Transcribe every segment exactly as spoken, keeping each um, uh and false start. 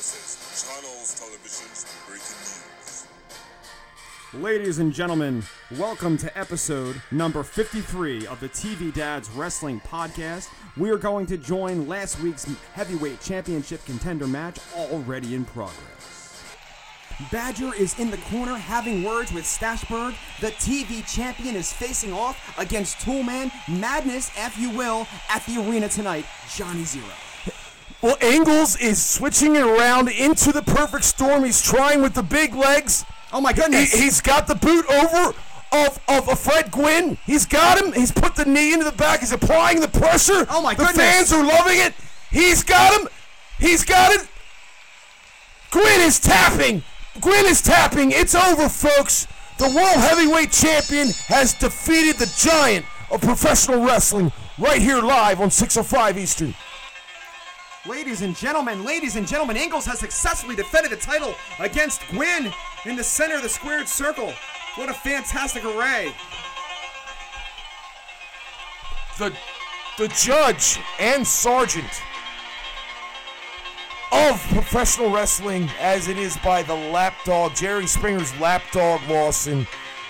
This is Channels Television's breaking news. Ladies and gentlemen, welcome to episode number fifty-three of the T V Dads Wrestling Podcast. We are going to join last week's heavyweight championship contender match already in progress. Badger is in the corner having words with Stashberg. The T V champion is facing off against Toolman. Madness, if you will, at the arena tonight. Johnny Zero. Well, Angles is switching it around into the perfect storm. He's trying with the big legs. Oh my goodness. He, he's got the boot over of, of a Fred Gwynn. He's got him. He's put the knee into the back. He's applying the pressure. Oh my the goodness. The fans are loving it. He's got him. He's got it. Gwynn is tapping. Gwynn is tapping. It's over, folks. The World Heavyweight Champion has defeated the giant of professional wrestling right here live on six oh five Eastern. Ladies and gentlemen, ladies and gentlemen, Angles has successfully defended the title against Gwynn in the center of the squared circle. What a fantastic array. The, the judge and sergeant of professional wrestling, as it is by the lapdog, Jerry Springer's lapdog Lawson.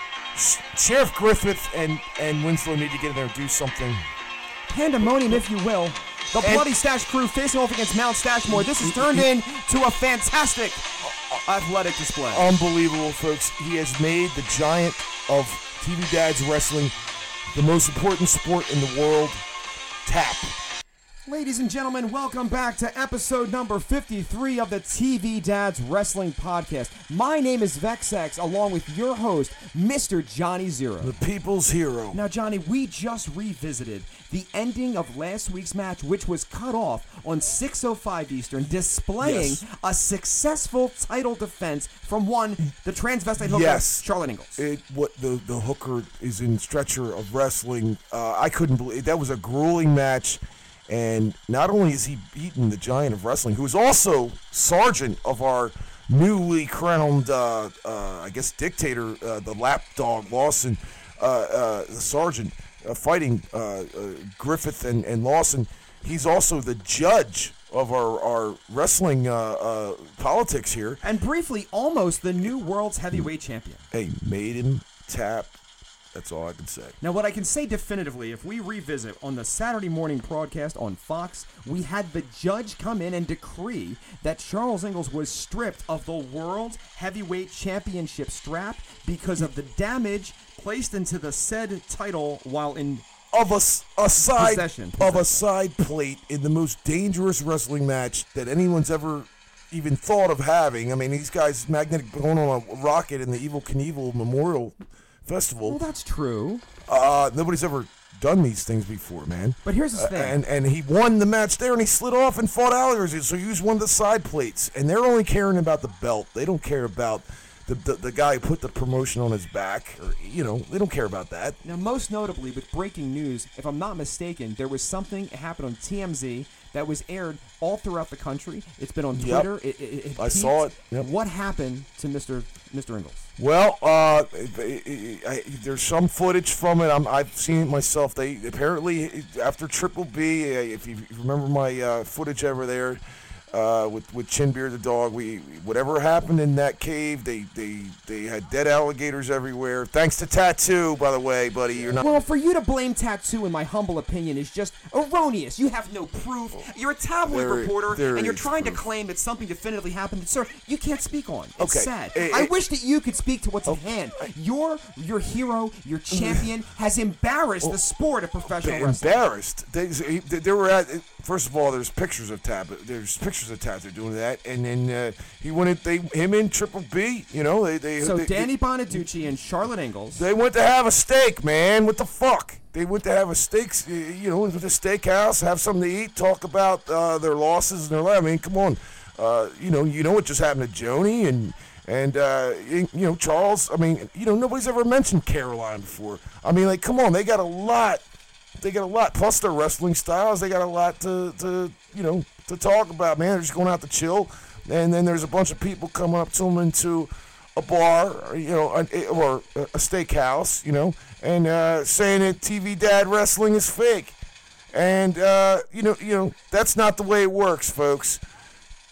Sheriff Griffith and, and Winslow need to get in there and do something. Pandemonium, if you will. The And Bloody Stash crew facing off against Mount Stashmore. This has turned into a fantastic athletic display. Unbelievable, folks. He has made the giant of T V Dads Wrestling the most important sport in the world tap. Ladies and gentlemen, welcome back to episode number fifty-three of the T V Dads Wrestling Podcast. My name is Vexex, along with your host, Mister Johnny Zero. The people's hero. Now, Johnny, we just revisited the ending of last week's match, which was cut off on six oh five Eastern, displaying Yes. a successful title defense from one, the transvestite hooker, Yes. Charlotte Ingalls. It, what the, the hooker is in stretcher of wrestling. Uh, I couldn't believe that was a grueling match. And not only is he beaten the giant of wrestling, who is also sergeant of our newly crowned, uh, uh, I guess, dictator, uh, the lapdog Lawson, uh, uh, the sergeant uh, fighting uh, uh, Griffith and, and Lawson. He's also the judge of our, our wrestling uh, uh, politics here. And briefly, almost the new world's heavyweight champion. Hey, made him tap. That's all I can say. Now, what I can say definitively, if we revisit on the Saturday morning broadcast on Fox, we had the judge come in and decree that Charles Ingalls was stripped of the World Heavyweight Championship strap because of the damage placed into the said title while in Of a, s- a side Possession. of a side plate in the most dangerous wrestling match that anyone's ever even thought of having. I mean, these guys magnetic going on a rocket in the Evil Knievel Memorial Festival. Well, that's true. Uh, nobody's ever done these things before, man. But here's the Uh, thing. and and he won the match there, and he slid off and fought alligators. So he used one of the side plates, and they're only caring about the belt. They don't care about the the, the guy who put the promotion on his back, or you know, they don't care about that. Now, most notably, with breaking news, if I'm not mistaken, there was something that happened on T M Z that was aired all throughout the country. It's been on Yep. Twitter. It, it, it I saw peaked. it. Yep. What happened to Mister Mister Ingalls? Well, uh, I, I, I, there's some footage from it. I'm, I've seen it myself. They apparently after Triple B, uh, if you remember my uh, footage over there uh, with with Chinbeard the dog, we whatever happened in that cave, they they they had dead alligators everywhere. Thanks to Tattoo, by the way, buddy. You're not. Well, for you to blame Tattoo, in my humble opinion, is just erroneous. You have no proof. You're a tabloid There- reporter, there and you're is trying proof. to claim that something definitively happened that, sir, you can't speak on. It's Okay. sad. Eh, I eh, wish that you could speak to what's at hand. Your your hero, your champion, has embarrassed the sport of professional wrestling. Embarrassed. They, they, they were at. First of all, there's pictures of Tab. There's pictures of Tab. They're doing that, and then uh, he went. In, they him in Triple B. You know, they they. So they, Danny Bonaducci and Charlotte Ingalls. They went to have a steak, man. What the fuck? They went to have a steak, you know, with a steakhouse, have something to eat, talk about uh, their losses and their life. I mean, come on. Uh, you know, you know what just happened to Joni and and uh, you know Charles. I mean, you know, nobody's ever mentioned Caroline before. I mean, like, come on, they got a lot. They got a lot. Plus their wrestling styles, they got a lot to, to you know to talk about. Man, they're just going out to chill, and then there's a bunch of people coming up to them into a bar, or, you know, a, or a steakhouse, you know, and uh, saying that T V Dad Wrestling is fake, and uh, you know, you know, that's not the way it works, folks.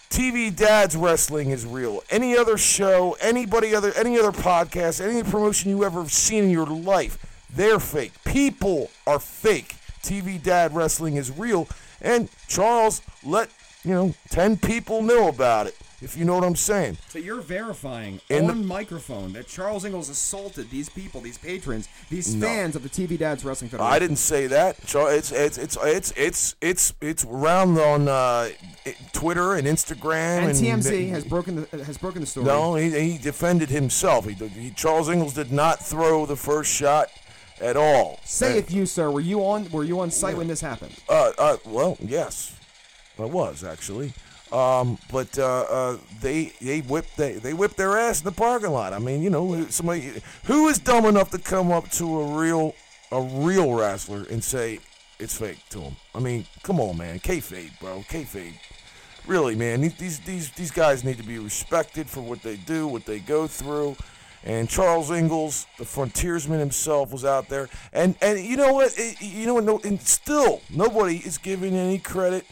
T V Dads Wrestling is real. Any other show, anybody other, any other podcast, any promotion you ever seen in your life, they're fake. People are fake. T V Dad Wrestling is real. And Charles let, you know, ten people know about it, if you know what I'm saying. So you're verifying In on the- microphone that Charles Ingalls assaulted these people, these patrons, these No. fans of the T V Dads Wrestling Federation. I didn't say that. Char- It's it's it's it's it's it's it's around on uh, Twitter and Instagram. And T M Z has broken the has broken the story. No, he, he defended himself. He, he Charles Ingalls did not throw the first shot at all. Sayeth you, sir, were you on were you on site when this happened? Uh, uh, well, yes, I was actually. Um, but uh, uh, they they whipped they, they whipped their ass in the parking lot. I mean, you know, somebody who is dumb enough to come up to a real a real wrestler and say it's fake to him. I mean, come on, man, kayfabe, bro, kayfabe. Really, man, these these these guys need to be respected for what they do, what they go through. And Charles Ingalls, the frontiersman himself, was out there. And and you know what? It, you know what? No, and still nobody is giving any credit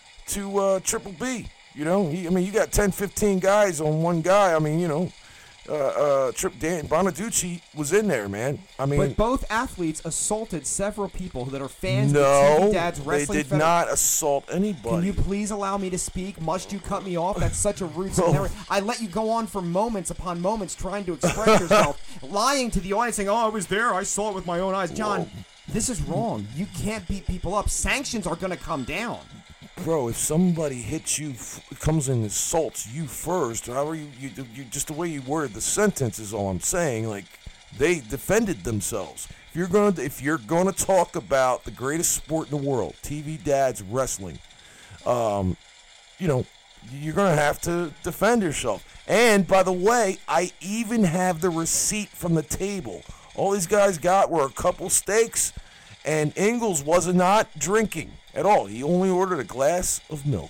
to uh, Triple B. You know, he, I mean, you got ten, fifteen guys on one guy. I mean, you know, uh, uh, Trip Dan Bonaducci was in there, man. I mean, But both athletes assaulted several people that are fans of the no, T V Dads they Wrestling did Federation. not assault anybody. Can you please allow me to speak? Must you cut me off? That's such a rude scenario. I let you go on for moments upon moments trying to express yourself, lying to the audience, saying, "Oh, I was there. I saw it with my own eyes." John, Whoa. this is wrong. You can't beat people up. Sanctions are going to come down. Bro, if somebody hits you, f- comes and assaults you first, however you, you, you, just the way you worded the sentence is all I'm saying. Like, they defended themselves. If you're gonna, if you're gonna talk about the greatest sport in the world, T V Dads Wrestling, um, you know, you're gonna have to defend yourself. And by the way, I even have the receipt from the table. All these guys got were a couple steaks, and Ingalls was not drinking at all. He only ordered a glass of milk.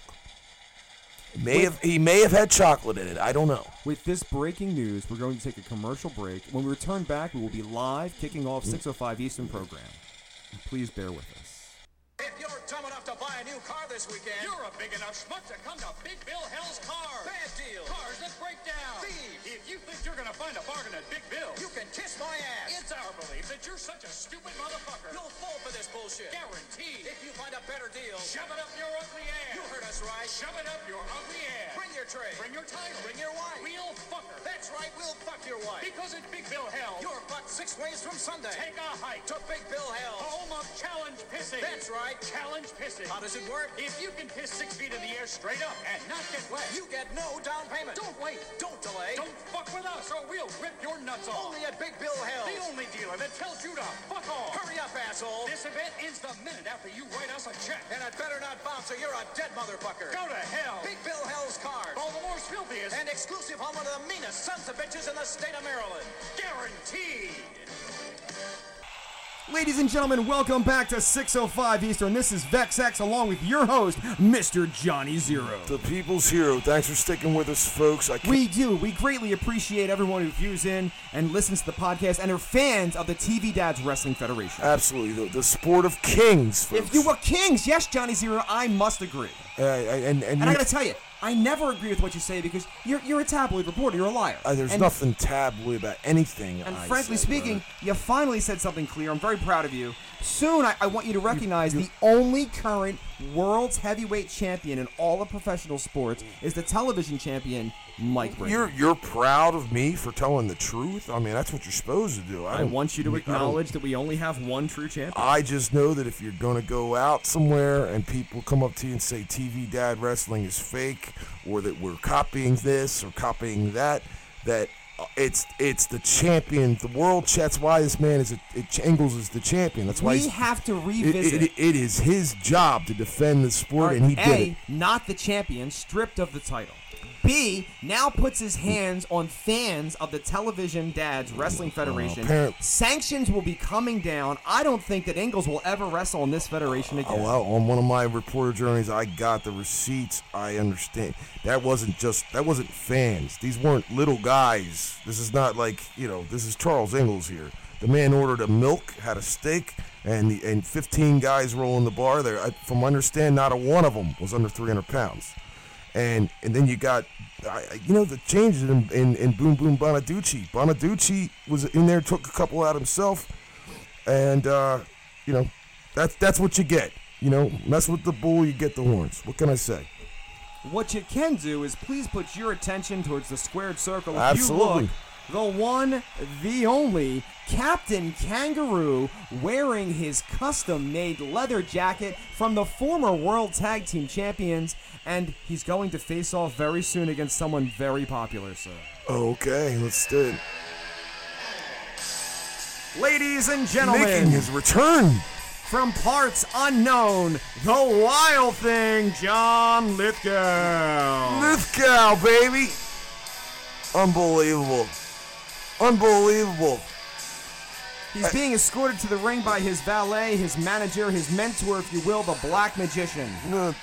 May have he may have had chocolate in it. I don't know. With this breaking news, we're going to take a commercial break. When we return back, we will be live, kicking off six oh five Eastern program. Please bear with us. If you're dumb enough to buy a new car this weekend, you're a big enough schmuck to come to Big Bill Hell's Cars. Bad deal. Cars that break down. Thieves. If you think you're going to find a bargain at Big Bill, you can kiss my ass. It's our belief that you're such a stupid motherfucker. You'll fall for this bullshit. Guaranteed. If you find a better deal, shove it up your ugly ass. You heard us right. Shove it up your ugly ass. Bring your tray. Bring your title. Bring your wife. We'll fuck her. That's right. We'll fuck your wife. Because at Big Bill Hell, you're fucked six ways from Sunday. Take a hike to Big Bill Hell, home of challenge pissing. That's right. Challenge pissing. How does it work? If you can piss six feet in the air straight up and not get wet, you get no down payment. Don't wait. Don't delay. Don't fuck with us or we'll rip your nuts off. Only at Big Bill Hell. The only dealer that tells you to fuck off. Hurry up, asshole. This event ends the minute after you write us a check. And it better not bounce or you're a dead motherfucker. Go to hell. Big Bill Hell's Cars. Baltimore's filthiest and exclusive home of the meanest sons of bitches in the state of Maryland. Guaranteed. Ladies and gentlemen, welcome back to six oh five Eastern. This is Vex X along with your host, Mister Johnny Zero. The people's hero. Thanks for sticking with us, folks. I can't We do. We greatly appreciate everyone who views in and listens to the podcast and are fans of the T V Dads Wrestling Federation. absolutely the, the sport of kings, folks. If you were kings, yes, Johnny Zero, I must agree. uh, and and, And you- I gotta tell you, I never agree with what you say because you're you're a tabloid reporter. You're a liar. uh, there's and, nothing tabloid about anything. And I frankly say, speaking, brother. you finally said something clear. I'm very proud of you. Soon, I, I want you to recognize the only current world's heavyweight champion in all of professional sports is the television champion, Mike Brady. You're you're proud of me for telling the truth. I mean, that's what you're supposed to do. I, I don't- want you to I don't- acknowledge that we only have one true champion. I just know that if you're going to go out somewhere and people come up to you and say T V Dad Wrestling is fake or that we're copying this or copying that, that uh, it's it's the champion, the world. ch- That's why this man is a, it, Ingalls is the champion. That's why we he's, have to it, revisit. it, it is his job to defend the sport, All and he right, did A, it. not the champion, stripped of the title. B, now puts his hands on fans of the Television Dads Wrestling Federation. apparent- Sanctions will be coming down. I don't think that Ingalls will ever wrestle in this federation again. Oh, well, on one of my reporter journeys, I got the receipts. I understand. That wasn't just, that wasn't fans. These weren't little guys. This is not like, you know, this is Charles Ingalls here. The man ordered a milk, had a steak, and the, and fifteen guys rolling the bar there. I, from what I understand, not a one of them was under three hundred pounds. And and then you got, uh, you know, the changes in, in, in Boom Boom Bonaducci. Bonaducci was in there, took a couple out himself. And, uh, you know, that's, that's what you get. You know, mess with the bull, you get the horns. What can I say? What you can do is please put your attention towards the squared circle. If Absolutely. You look, the one, the only, Captain Kangaroo wearing his custom-made leather jacket from the former World Tag Team Champions, and he's going to face off very soon against someone very popular, sir. Okay, let's do it. Ladies and gentlemen, Making his return. from parts unknown, the Wild Thing, John Lithgow. Lithgow, baby. Unbelievable. Unbelievable. He's being escorted to the ring by his valet, his manager, his mentor, if you will, the Black Magician. The,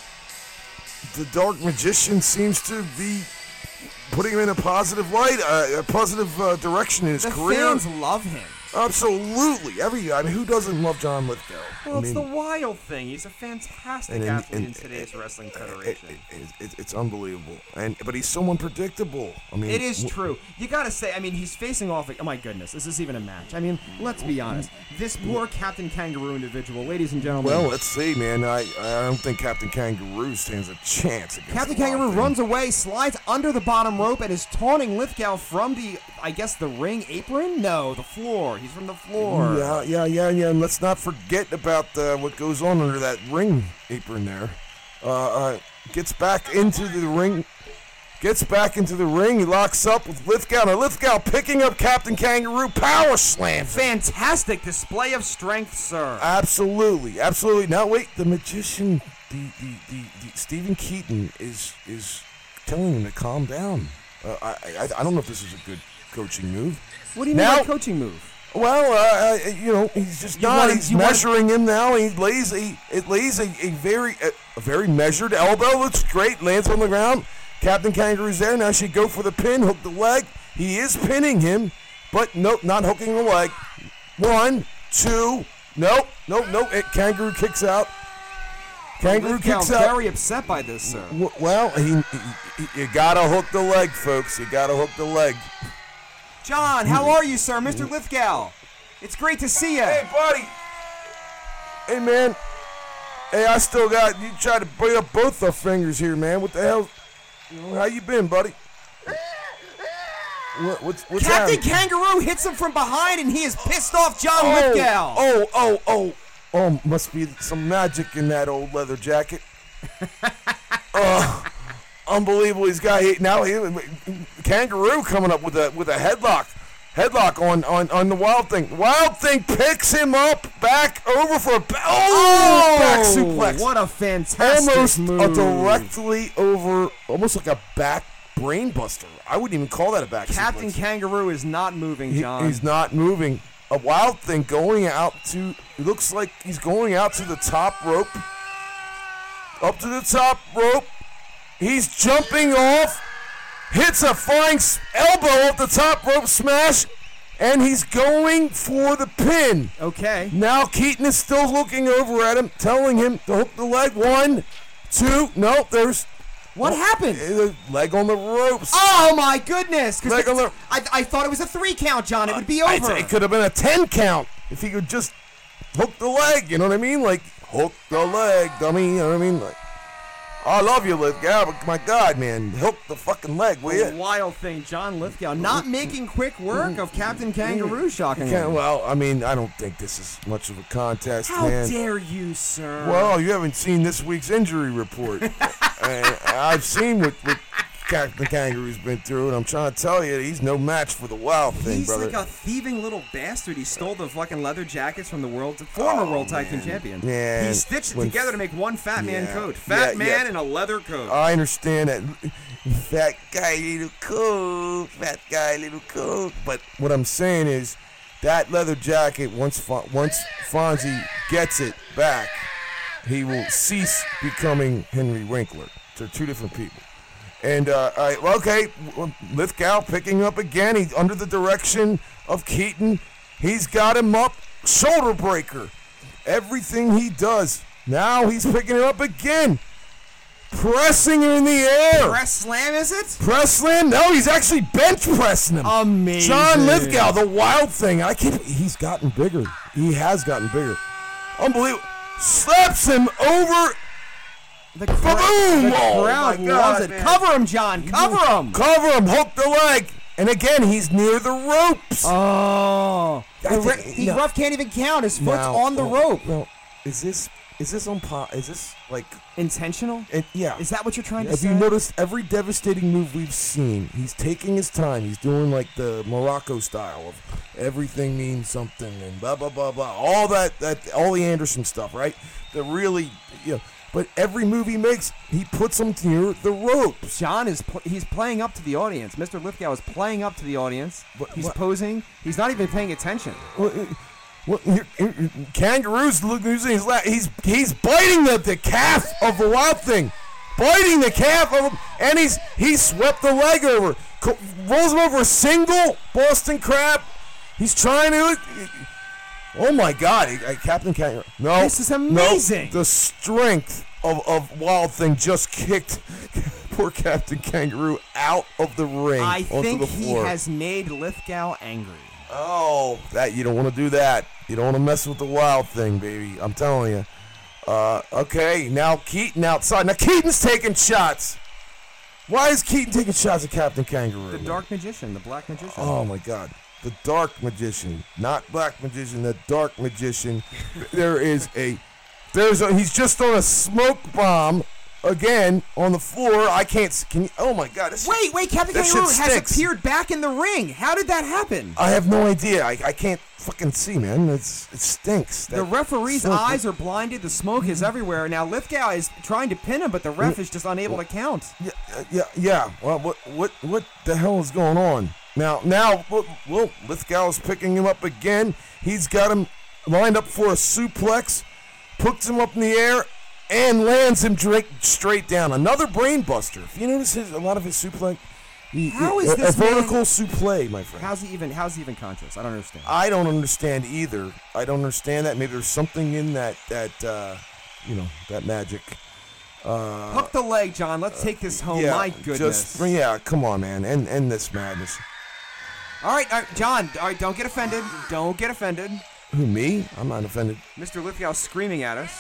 the Dark Magician seems to be putting him in a positive light, uh, a positive uh, direction in his The career. fans love him. Absolutely. Every, I mean, who doesn't love John Lithgow? Well, I it's mean, the Wild Thing. He's a fantastic and- and- athlete and- in today's wrestling it, federation. it, it, it, it's unbelievable. And but he's so unpredictable. I mean, It is w- true. You gotta say, I mean, he's facing off. Oh my goodness, is this even a match? I mean, let's be honest. This poor Captain Kangaroo individual, ladies and gentlemen. Well, let's see, man. I I don't think Captain Kangaroo stands a chance against Captain the Wild Kangaroo Thing. runs away, slides under the bottom rope, and is taunting Lithgow from the, I guess, the ring apron? No, the floor. He's from the floor. Yeah, yeah, yeah, yeah. And let's not forget about uh, what goes on under that ring apron there. Uh, uh, gets back into the ring. Gets back into the ring. He locks up with Lithgow. Now Lithgow picking up Captain Kangaroo. Power slam. Fantastic display of strength, sir. Absolutely, absolutely. Now wait, the magician, the the, the, the Stephen Keaton is is telling him to calm down. Uh, I, I I don't know if this is a good coaching move. What do you mean Now- by coaching move? Well, uh, uh, you know, he's just You not. want him- he's you want him- measuring him now. He lays a it lays a, a very a, a very measured elbow. Looks great. Lands on the ground. Captain Kangaroo's there. Now she go for the pin. Hook the leg. He is pinning him, but nope, not hooking the leg. One, two, nope, nope, nope. It, Kangaroo kicks out. Kangaroo Lithgow kicks out. very upset by this, sir. W- Well, he, he, he- you gotta hook the leg, folks. You gotta hook the leg. John, how are you, sir? Mister Lithgow. It's great to see you. Hey, buddy. Hey, man. Hey, I still got, you tried to bring up both our fingers here, man. What the hell? How you been, buddy? What, what's what's Captain happening? Kangaroo hits him from behind, and he is pissed off John oh, Lithgow. oh, oh, oh. Oh, must be some magic in that old leather jacket. uh, unbelievable. He's got he, now he, Kangaroo coming up with a with a headlock. Headlock on, on, on the Wild Thing. Wild Thing picks him up back over for a ba- oh, back suplex. What a fantastic Almost move. a directly over, almost like a back brain buster. I wouldn't even call that a back Captain suplex. Kangaroo is not moving, He- John. he's not moving. A Wild Thing going out to, it looks like he's going out to the top rope. Up to the top rope. He's jumping off. Hits a flying s- elbow off the top rope smash. And he's going for the pin. Okay. Now Keaton is still looking over at him, telling him to hook the leg. One, two, no, there's What happened? uh, leg on the ropes. Oh my goodness! 'Cause Leg on it's- the- I, I thought it was a three count, John. It would be I'd over. say it could have been a ten count if he could just hook the leg. You know what I mean? Like hook the leg, dummy. You know what I mean? Like, I love you, Lithgow, but my God, man, hook the fucking leg, will The you? Wild Thing, John Lithgow, not making quick work of Captain Kangaroo, shockingly. Can't, well, I mean, I don't think this is much of a contest, How man. dare you, sir? Well, you haven't seen this week's injury report. And I've seen what, what Captain Kangaroo's been through, and I'm trying to tell you, he's no match for the Wild Thing, He's brother. like a thieving little bastard. He stole the fucking leather jackets from the world former Oh, World Tag Team man. champion. Man, He stitched it when- together to make one fat man Yeah. coat. Fat Yeah, man yeah. in a leather coat. I understand that. Fat guy, little coat. Fat guy, little coat. But what I'm saying is, that leather jacket, once Fo- once Fonzie gets it back, he will cease becoming Henry Winkler. They're two different people. And, uh, all right, well, okay, Lithgow picking up again. He's under the direction of Keaton. He's got him up. Shoulder breaker. Everything he does. Now he's picking him up again. pressing her in the air. Press slam, is it? Press slam? No, he's actually bench pressing him. Amazing. John Lithgow, the Wild Thing. I can't. He's gotten bigger. He has gotten bigger. Unbelievable. Slaps him over. The, cra- Boom! the Oh, crowd my God, loves it. man. Cover him, John. Cover him. Cover him. Hook the leg. And again, he's near the ropes. Oh. I The, think- re- the no. ref can't even count. His foot's Now, on the oh, rope. No, is this is this on po- Is this like? Intentional? It, yeah. Is that what you're trying to Have say? you noticed every devastating move we've seen? He's taking his time. He's doing like the Morocco style of everything means something and blah blah blah blah. All that that all the Anderson stuff, right? The really, you know. But every move he makes, he puts them near the ropes. John is pl- he's playing up to the audience. Mister Lithgow is playing up to the audience. What- he's what- posing. He's not even paying attention. Well, uh, well, here- here- Kangaroo's looking. He's la- he's he's biting the, the calf of the Wild Thing, biting the calf of him, and he's he swept the leg over, co- rolls him over a single Boston Crab. He's trying to. Oh my God, he- uh, Captain Kangaroo! No, This is amazing. No, the strength of of Wild Thing just kicked poor Captain Kangaroo out of the ring I onto think the he floor. has made Lithgow angry. Oh, that you don't want to do that. You don't want to mess with the Wild Thing, baby. I'm telling you. Uh, okay, now Keaton outside. Now Keaton's taking shots. Why is Keaton taking shots at Captain Kangaroo? The Dark Magician, the Black Magician. Oh my God, the Dark Magician, not Black Magician, the Dark Magician. There is a, there's a. He's just on a smoke bomb again on the floor. I can't. s- Can you? Oh my God. This Wait, wait, Captain that Kangaroo shit has stinks. appeared back in the ring. How did that happen? I have no idea. I, I can't fucking see, man. It's it stinks. The That referee's smoke- eyes are blinded. The smoke is everywhere. Now Lithgow is trying to pin him, but the ref is just unable to count. Yeah, uh, yeah, yeah. Well, what, what, what the hell is going on now? Now, well, well, Lithgow's picking him up again. He's got him lined up for a suplex, puts him up in the air, and lands him straight, straight down. Another brain buster. If you notice his, a lot of his suplex, he, How is a, this a man- vertical suplex, my friend? How's he even? How's he even conscious? I don't understand. I don't understand either. I don't understand that. Maybe there's something in that that uh, you know that magic. Uh, Hook the leg, John. Let's take this home. yeah, My goodness. Just, yeah, come on, man. End, end this madness. all, right, all right, John. All right, don't get offended. Don't get offended. Who, me? I'm not offended. Mister Lithgow's screaming at us.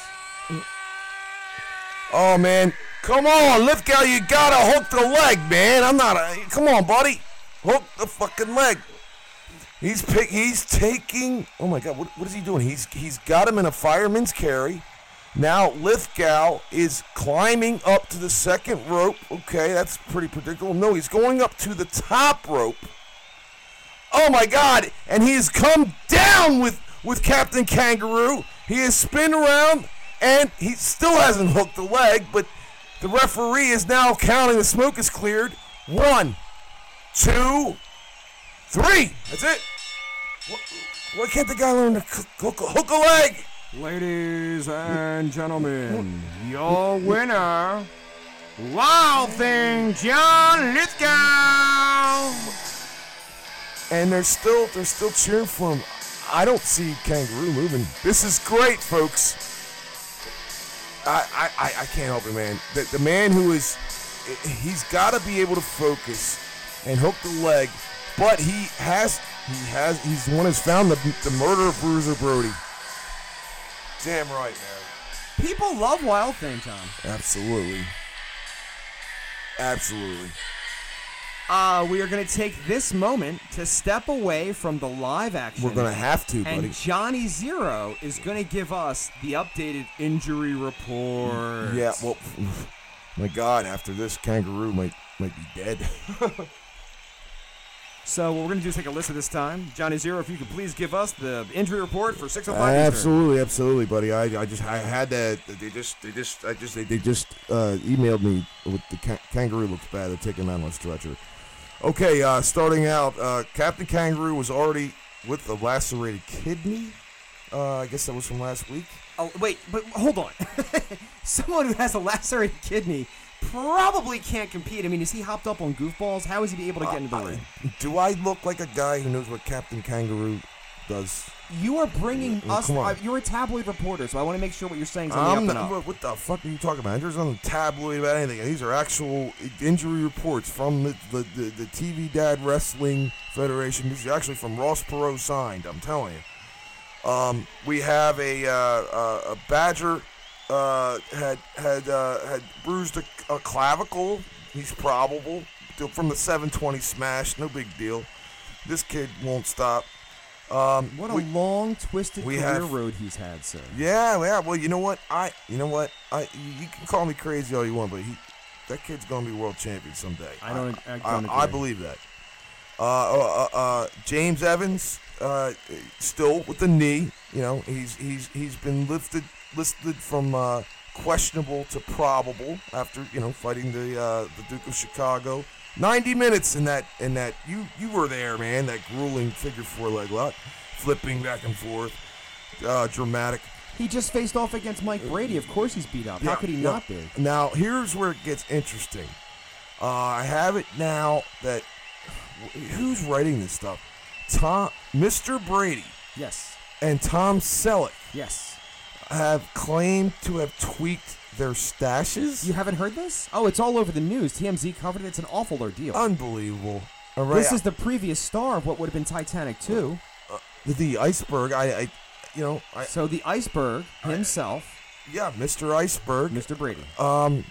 Oh, man. Come on, Lithgow, you gotta hook the leg, man. I'm not a... Come on, buddy. Hook the fucking leg. He's pick, He's taking... Oh, my God. What, what is he doing? He's He's got him in a fireman's carry. Now Lithgow is climbing up to the second rope. Okay, that's pretty predictable. No, he's going up to the top rope. Oh, my God. And he has come down with, with Captain Kangaroo. He has spun around, and he still hasn't hooked the leg, but the referee is now counting. The smoke is cleared. One, two, three. That's it. Why, why can't the guy learn to hook, hook, hook a leg? Ladies and gentlemen, your winner, Wild Thing, John Lithgow. And they're still they're still cheering for him. I don't see Kangaroo moving. This is great, folks. I I, I, I can't help it, man. The, the man who is he's got to be able to focus and hook the leg, but he has he has he's the one who's found the the murder of Bruiser Brody. Damn right, man. People love Wild Thing, John. Absolutely. Absolutely. Uh, we are going to take this moment to step away from the live action. We're gonna have to, buddy. And Johnny Zero is going to give us the updated injury report. Yeah, well, my God, after this, Kangaroo might might be dead. So what we're going to do is take a listen this time. Johnny Zero, if you could please give us the injury report for six oh five Eastern. Absolutely, absolutely, buddy. I, I just I had that. They just they just I just they, they just uh, emailed me with the ca- Kangaroo looks bad. They're taking him out on a stretcher. Okay, uh, starting out, uh, Captain Kangaroo was already with a lacerated kidney. Uh, I guess that was from last week. Oh, wait, but hold on. Someone who has a lacerated kidney probably can't compete. I mean, is he hopped up on goofballs? How is he able to get into the ring? Do I look like a guy who knows what Captain Kangaroo does. You are bringing Well, us. come on. Uh, you're a tabloid reporter, so I want to make sure what you're saying is on the up I'm and not, up. what, what the fuck are you talking about? There's nothing tabloid about anything. These are actual injury reports from the, the, the, the T V Dad Wrestling Federation. This is actually from Ross Perot signed, I'm telling you. Um, we have a, uh, uh, a Badger uh, had had uh, had bruised a, a clavicle. He's probable from the seven twenty smash. No big deal. This kid won't stop. Um, What a we- long, twisted we career have- road he's had, sir. Yeah, yeah. Well, you know what? I, you know what? I, you can call me crazy all you want, but he, that kid's gonna be world champion someday. I don't- I don't I, agree. I believe that. Uh, uh, uh, uh, James Evans, uh, still with the knee. You know, he's he's he's been lifted listed from uh, questionable to probable after you know fighting the uh, the Duke of Chicago. ninety minutes in that in that you you were there, man. That grueling figure four leg lock, flipping back and forth, uh, dramatic. He just faced off against Mike Brady. Of course he's beat up. How Yeah, could he yeah. not be? Now here's where it gets interesting. Uh, I have it now that who's writing this stuff? Tom, Mister Brady, Yes. and Tom Selleck Yes. have claimed to have tweaked their stashes. You haven't heard this? Oh, it's all over the news. T M Z covered it. It's an awful ordeal. Unbelievable. All right. This is the previous star of what would have been Titanic two. the, the iceberg. I, I, you know, I So the iceberg himself, yeah, Mister Iceberg. Mister Brady. Um.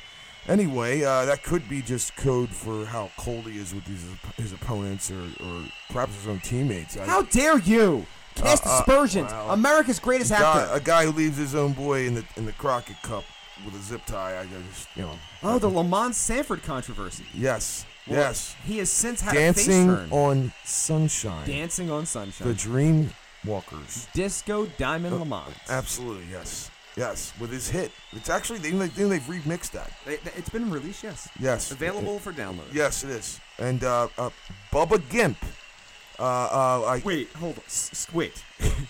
Anyway, uh, that could be just code for how cold he is with his his opponents, or, or perhaps his own teammates. I, How dare you? Cast Uh, uh, aspersions. well, America's greatest a guy, actor. a guy who leaves his own boy in the in the Crockett Cup with a zip tie. I just, you know. Oh, the Lamont Sanford controversy. Yes. Well, yes. He has since had Dancing a face turn. on Sunshine. Dancing on Sunshine. The Dream Walkers. Disco Diamond Lamont. Absolutely, yes. Yes, with his hit. It's actually, they, they, they've remixed that. It, it's been released, yes. Yes. Available for download. Yes, it is. And uh, uh, Bubba Gimp. Uh, uh, I, Wait, hold on. S- s- wait.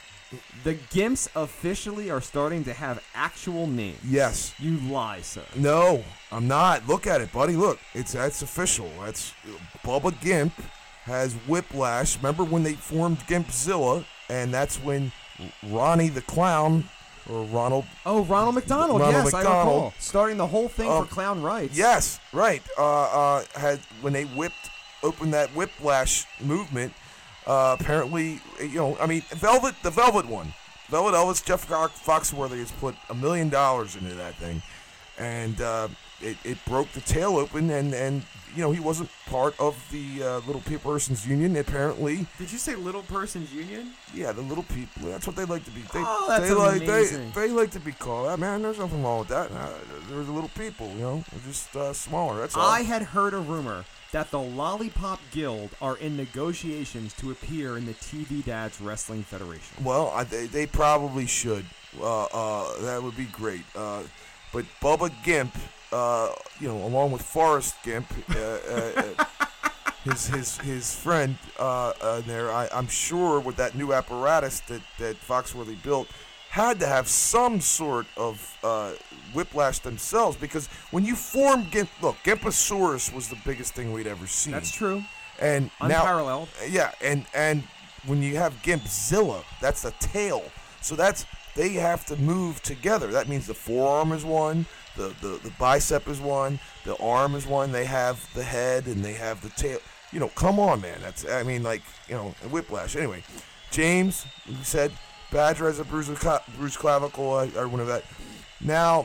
The Gimps officially are starting to have actual names. Yes. You lie, sir. No, I'm not. Look at it, buddy. Look, it's that's official. That's Bubba Gimp has Whiplash. Remember when they formed Gimpzilla, and that's when Ronnie the Clown, or Ronald. Oh, Ronald McDonald. Ronald yes, I McDonald. recall. Starting the whole thing Um, for clown rights. Yes, right. Uh, uh, had when they whipped open that Whiplash movement. Uh, apparently, you know, I mean, Velvet, the Velvet one, Velvet Elvis, Jeff Foxworthy has put a million dollars into that thing, and uh, it, it broke the tail open, and, and you know, he wasn't part of the uh, Little Persons Union. Apparently, Did you say Little Persons Union? yeah, the little people. That's what they like to be. They, Oh, that's they like amazing. they they like to be called. Ah, man, there's nothing wrong with that. Uh, they're the little people, you know, they're just uh, smaller. That's all. I had heard a rumor that the Lollipop Guild are in negotiations to appear in the T V Dads Wrestling Federation. Well, I, they, they probably should. Uh, uh, that would be great. Uh, but Bubba Gimp, uh, you know, along with Forrest Gimp, uh, uh, uh, his his his friend uh, uh, there, I, I'm sure with that new apparatus that, that Foxworthy built, had to have some sort of uh, whiplash themselves, because when you form Gimp, look, Gimpasaurus was the biggest thing we'd ever seen. That's true. And now, Unparalleled. yeah, and and when you have Gimpzilla, that's the tail. So that's they have to move together. That means the forearm is one, the, the, the bicep is one, the arm is one. They have the head and they have the tail. You know, come on, man. That's I mean, like you know, whiplash. Anyway, James, you said Badger has a bruised, cla- bruised clavicle. I, I remember that. Now,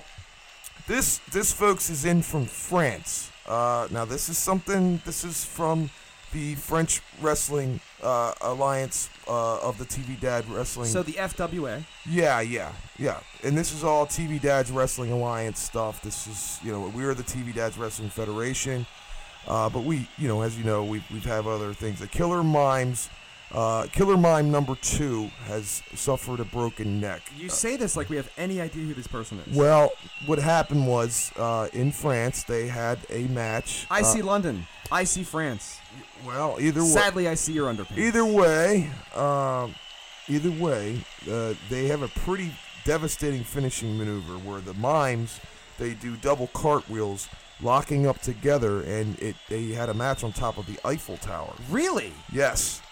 this this folks is in from France. Uh, now this is something. This is from the French Wrestling uh, Alliance uh, of the T V Dad Wrestling. So the F W A. yeah, yeah, yeah. And this is all T V Dads Wrestling Alliance stuff. This is, you know, we're the T V Dads Wrestling Federation. Uh, but we, you know, as you know, we've, we've have other things. The Killer Mimes, uh, Killer Mime number two has suffered a broken neck. You say this like we have any idea who this person is. Well, what happened was uh, in France they had a match. I uh, see London. I see France. Well, either way. Sadly, I see your underpants. Either way, um, either way, uh, they have a pretty devastating finishing maneuver where the mimes, they do double cartwheels, locking up together, and it they had a match on top of the Eiffel Tower. Really? Yes,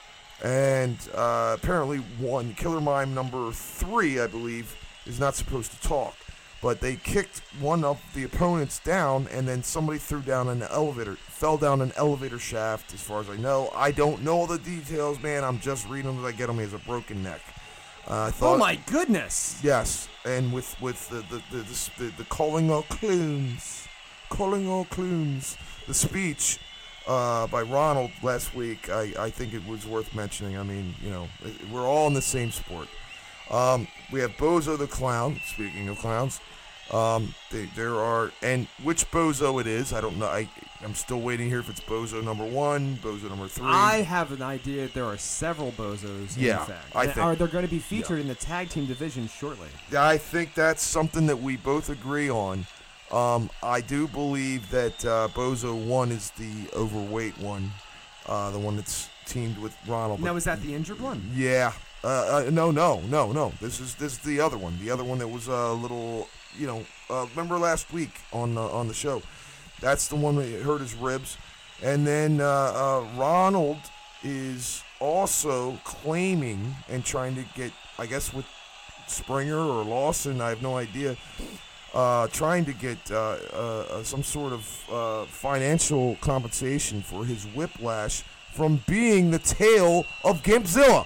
And uh, apparently one, Killer Mime number three, I believe, is not supposed to talk. But they kicked one of the opponents down, and then somebody threw down an elevator, fell down an elevator shaft, as far as I know. I don't know the details, man. I'm just reading them as I get them. He has a broken neck. Uh, I thought, Oh my goodness! yes, and with with the the the, the, the, the calling all clones, calling all clones, the speech uh, by Ronald last week, I, I think it was worth mentioning. I mean, you know, we're all in the same sport. Um, we have Bozo the Clown. Speaking of clowns, um, they, there are, and which Bozo it is, I don't know. I I'm still waiting here if it's Bozo number one, Bozo number three. I have an idea. There are several Bozos. Yeah, in fact. I And think- Are they're going to be featured in the tag team division shortly? I think that's something that we both agree on. Um, I do believe that uh, Bozo one is the overweight one, uh, the one that's teamed with Ronald. Now, is that the injured one? Yeah. Uh, uh, no, no, no, no. This is this is the other one. The other one that was a little, you know. Uh, remember last week on uh, on the show? That's the one that hurt his ribs. And then uh, uh, Ronald is also claiming and trying to get, I guess, with Springer or Lawson, I have no idea. Uh, trying to get uh, uh, some sort of uh, financial compensation for his whiplash from being the tail of Gimpzilla.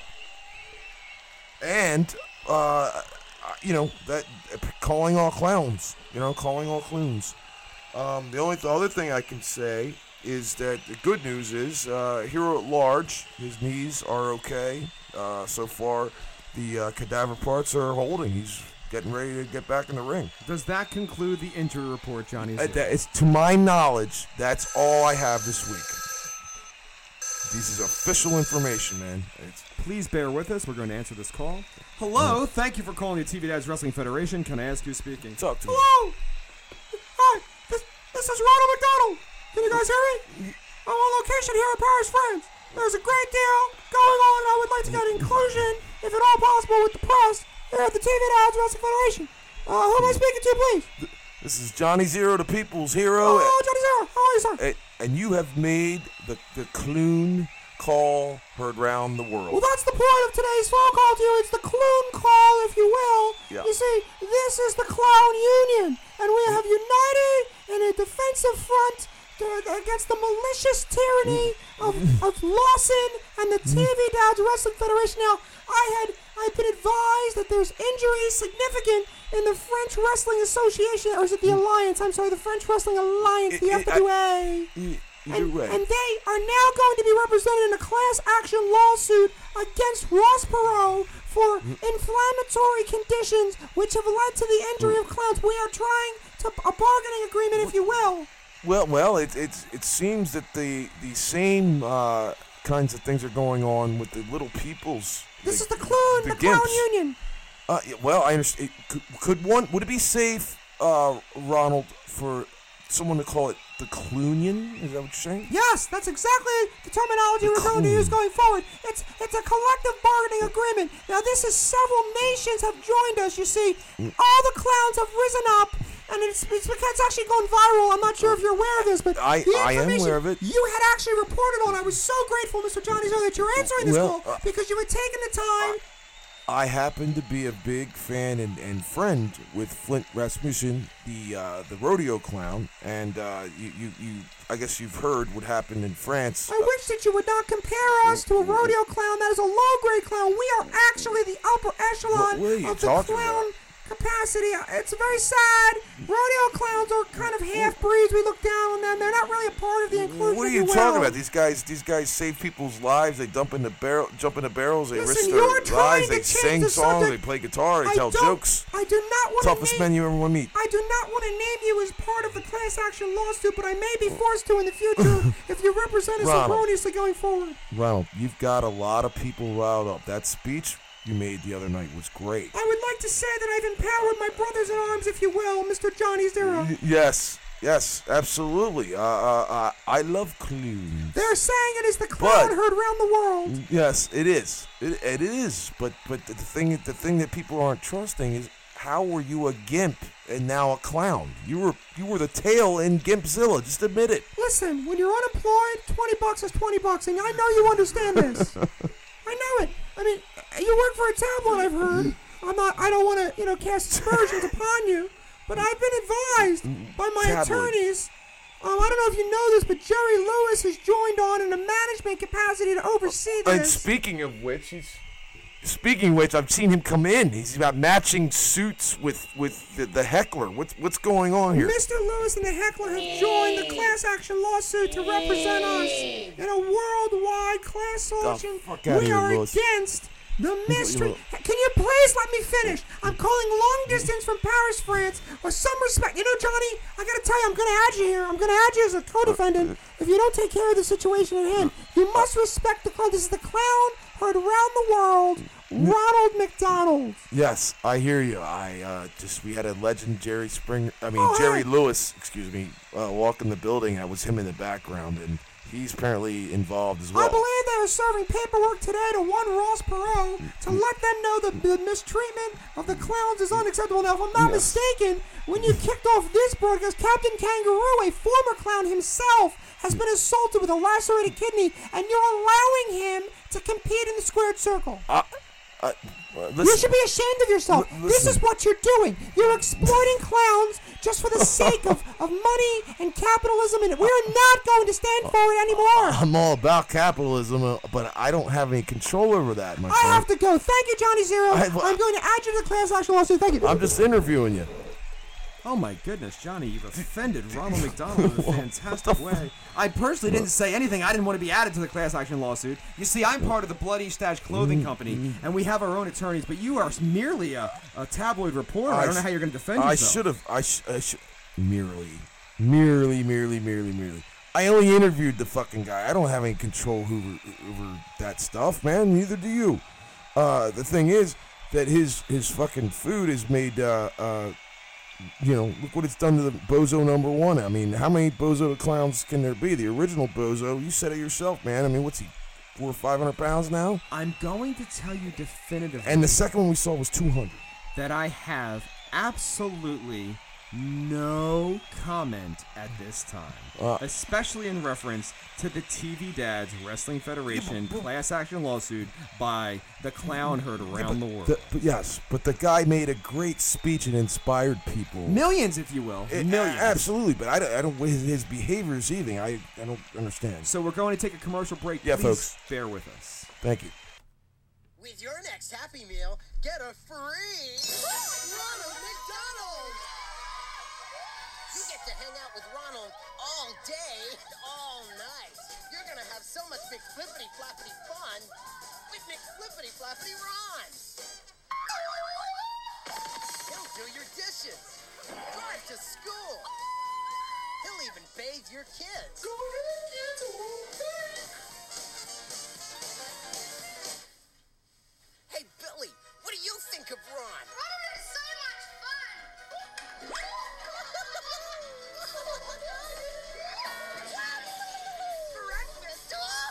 And, uh, you know, that calling all clowns, you know, calling all clowns. Um, the only th- other thing I can say is that the good news is uh, Hero at Large, his knees are okay. Uh, so far, the uh, cadaver parts are holding. He's getting ready to get back in the ring. Does that conclude the injury report, Johnny? Uh, that is, to my knowledge, that's all I have this week. This is official information, man. It's, Please bear with us. We're going to answer this call. Hello. Thank you for calling the T V Dads Wrestling Federation. Can I ask who's speaking? talk to me. Hello. Hi. This, this is Ronald McDonald. Can you guys hear me? I'm on location here at Paris, France. There's a great deal going on. I would like to get inclusion, if at all possible, with the press here at the T V Dads Wrestling Federation. Uh, who am I speaking to, please? This is Johnny Zero, the people's hero. Oh, Johnny Zero. How are you, sir? And, and you have made the, the Clune call heard round the world. Well, that's the point of today's phone call to you. It's the Clune call, if you will. Yeah. You see, this is the Clown Union, and we have united in a defensive front to, against the malicious tyranny of, of Lawson and the T V Dads Wrestling Federation. Now, I had I've been advised that there's injuries significant in the French Wrestling Association, or is it the Alliance? I'm sorry, the French Wrestling Alliance, the I- F W A. Y- And, You're right. and they are now going to be represented in a class action lawsuit against Ross Perot for inflammatory conditions which have led to the injury of clowns. We are trying to a bargaining agreement, if you will. Well, well, it it it seems that the the same uh, kinds of things are going on with the little peoples. This the, is the Clown, the, Clown Gimps. Union. Uh, yeah, well, I understand. Could, could one? Would it be safe, uh, Ronald, for someone to call it the Clunion? Is that what you're saying? Yes, that's exactly the terminology The we're going to Clune. use going forward. It's it's a collective bargaining agreement. Now, this is several nations have joined us. You see, all the clowns have risen up, and it's it's because it's actually going viral. I'm not sure if you're aware of this, but I- the I am information aware of it. you had actually reported on. I was so grateful, Mister Johnny Zone, that you're answering this Well, call uh, because you had taken the time. I happen to be a big fan and, and friend with Flint Rasmussen, the uh, the rodeo clown, and uh, you, you you I guess you've heard what happened in France. I wish that you would not compare us to a rodeo clown. That is a low-grade clown. We are actually the upper echelon What- what are you of the talking clown about? capacity. It's very sad. Rodeo clowns are kind of half-breeds. We look down on them. They're not really a part of the inclusion. What are if you will. talking about? These guys, these guys save people's lives. They dump in the barrel, jump in the barrels. They Listen, risk you're their trying lives. to They change sing the songs. subject. They play guitar. They I tell don't- jokes. I do not want Toughest to men name. you ever want to meet. I do not want to name you as part of the class action lawsuit, but I may be forced to in the future if you represent us Ronald. erroneously going forward. Ronald, you've got a lot of people riled up. That speech you made the other night was great. I would like to say that I've empowered my brothers in arms, if you will, Mister Johnny Zero. Y- yes, yes, absolutely. Uh, uh, uh, I love clues. They're saying it is the clown But- heard around the world. Yes, it is. It, it is. But but the thing the thing that people aren't trusting is how were you a gimp and now a clown? You were you were the tail in Gimpzilla. Just admit it. Listen, when you're unemployed, twenty bucks is twenty bucks, and I know you understand this. I know it. I mean, you work for a tabloid, I've heard. I'm not, I don't want to, you know, cast aspersions upon you, but I've been advised by my Tabloid. attorneys. Um, I don't know if you know this, but Jerry Lewis has joined on in a management capacity to oversee this. And speaking of which, he's speaking of which, I've seen him come in. He's about matching suits with with the, the heckler. What's what's going on here? Mister Lewis and the heckler have joined the class action lawsuit to represent us in a worldwide class action. fuck outta We here, are Lewis. against the mystery. Can you please let me finish? I'm calling long distance from Paris, France, with some respect. You know, Johnny, I gotta tell you, I'm gonna add you here. I'm gonna add you as a co-defendant. If you don't take care of the situation at hand, you must respect the clown. This is the clown heard around the world, Ronald McDonald. Yes, I hear you. I uh, just we had a legend, Jerry Springer. I mean Oh, Jerry hey. Lewis. Excuse me. Uh, walk in the building. That was him in the background, and he's apparently involved as well. I believe they were serving paperwork today to one Ross Perot to let them know that the mistreatment of the clowns is unacceptable. Now, if I'm not Yes. mistaken, when you kicked off this broadcast, Captain Kangaroo, a former clown himself, has been assaulted with a lacerated kidney, and you're allowing him to compete in the squared circle. Uh, uh, listen, You should be ashamed of yourself. L- This is listen. what you're doing. You're exploiting clowns just for the sake of, of money and capitalism, and we're not going to stand for it anymore. I'm all about capitalism, uh, but I don't have any control over that, my I friend. have to go. Thank you, Johnny Zero. I- I'm going to add you to the class action lawsuit. Thank you. I'm just interviewing you. Oh my goodness, Johnny, you've offended Ronald McDonald in a fantastic way. I personally didn't say anything. I didn't want to be added to the class action lawsuit. You see, I'm part of the Bloody Stash Clothing Company, and we have our own attorneys, but you are merely a, a tabloid reporter. I, I don't know sh- how you're going to defend I yourself. should have. I, sh- I should. Merely. Merely, merely, merely, merely. I only interviewed the fucking guy. I don't have any control over, over that stuff, man. Neither do you. Uh, the thing is that his his fucking food is made. Uh, uh, you know, look what it's done to the Bozo number one. I mean, how many Bozo the Clowns can there be? The original Bozo, you said it yourself, man. I mean, what's he, four or five hundred pounds now? I'm going to tell you definitively And the second one we saw was two hundred. that I have absolutely no comment at this time, Uh, especially in reference to the T V Dads Wrestling Federation class action lawsuit by the clown heard around the world. The, but yes, but the guy made a great speech and inspired people. Millions, if you will. It- Millions. absolutely, but I don't. I don't. His, his behavior is even. I. I don't understand. So we're going to take a commercial break. Yeah, Please folks. bear with us. Thank you. With your next Happy Meal, get a free Ronald McDonald! You get to hang out with Ronald all day, all night. You're gonna have so much McFlippity-flappity fun with McFlippity-flappity Ron! He'll do your dishes, drive to school. He'll even bathe your kids. Hey, Billy, what do you think of Ron? Ron is so much fun! Breakfast!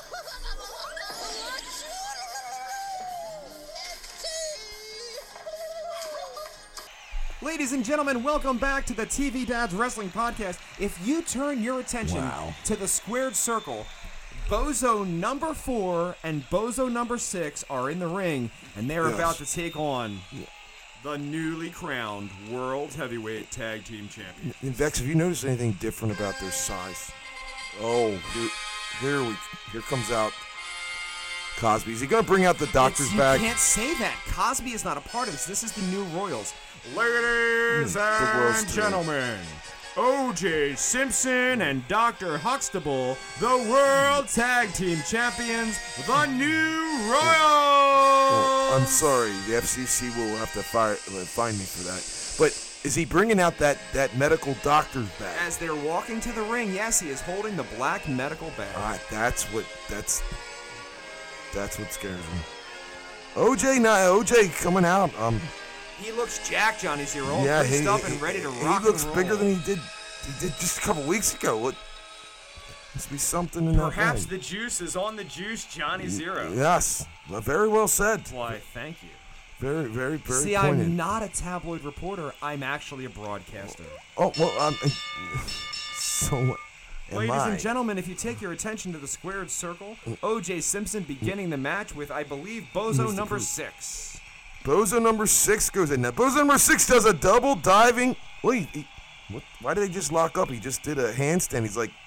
Ladies and gentlemen, welcome back to the T V Dads Wrestling Podcast. If you turn your attention Wow. to the squared circle, Bozo number four and Bozo number six are in the ring, and they're Yes. about to take on the newly crowned World Heavyweight Tag Team Champion. And Vex, have you noticed anything different about their size? Oh, here, here we, here comes out Cosby. Is he gonna bring out the doctor's It's- you bag? can't say that. Cosby is not a part of this. This is the new Royals. Ladies the world's and too. gentlemen, O J Simpson and Doctor Huxtable, the World Tag Team Champions, the new Royals! Oh, I'm sorry, the F C C will have to fire, uh, find me for that. But is he bringing out that, that medical doctor's bag? As they're walking to the ring, yes, he is holding the black medical bag. Ah, that's what that's that's what scares me. O J, not O J coming out. Um, He looks jacked, Johnny Zero, yeah, greased he, up he, and ready to he rock looks and roll. bigger than he did. He did just a couple weeks ago. What? Must be something in Perhaps that the juice is on the juice, Johnny Zero. bag. Yes, well, very well said. Why, thank you. Very, very, very See, pointed. I'm not a tabloid reporter. I'm actually a broadcaster. Oh well, um, so what? Am Ladies I? and gentlemen, if you take your attention to the squared circle, O J Simpson beginning the match with, I believe, Bozo number six. Bozo number six goes in. Now, Bozo number six does a double diving. Wait, he, what, why did they just lock up? He just did a handstand. He's like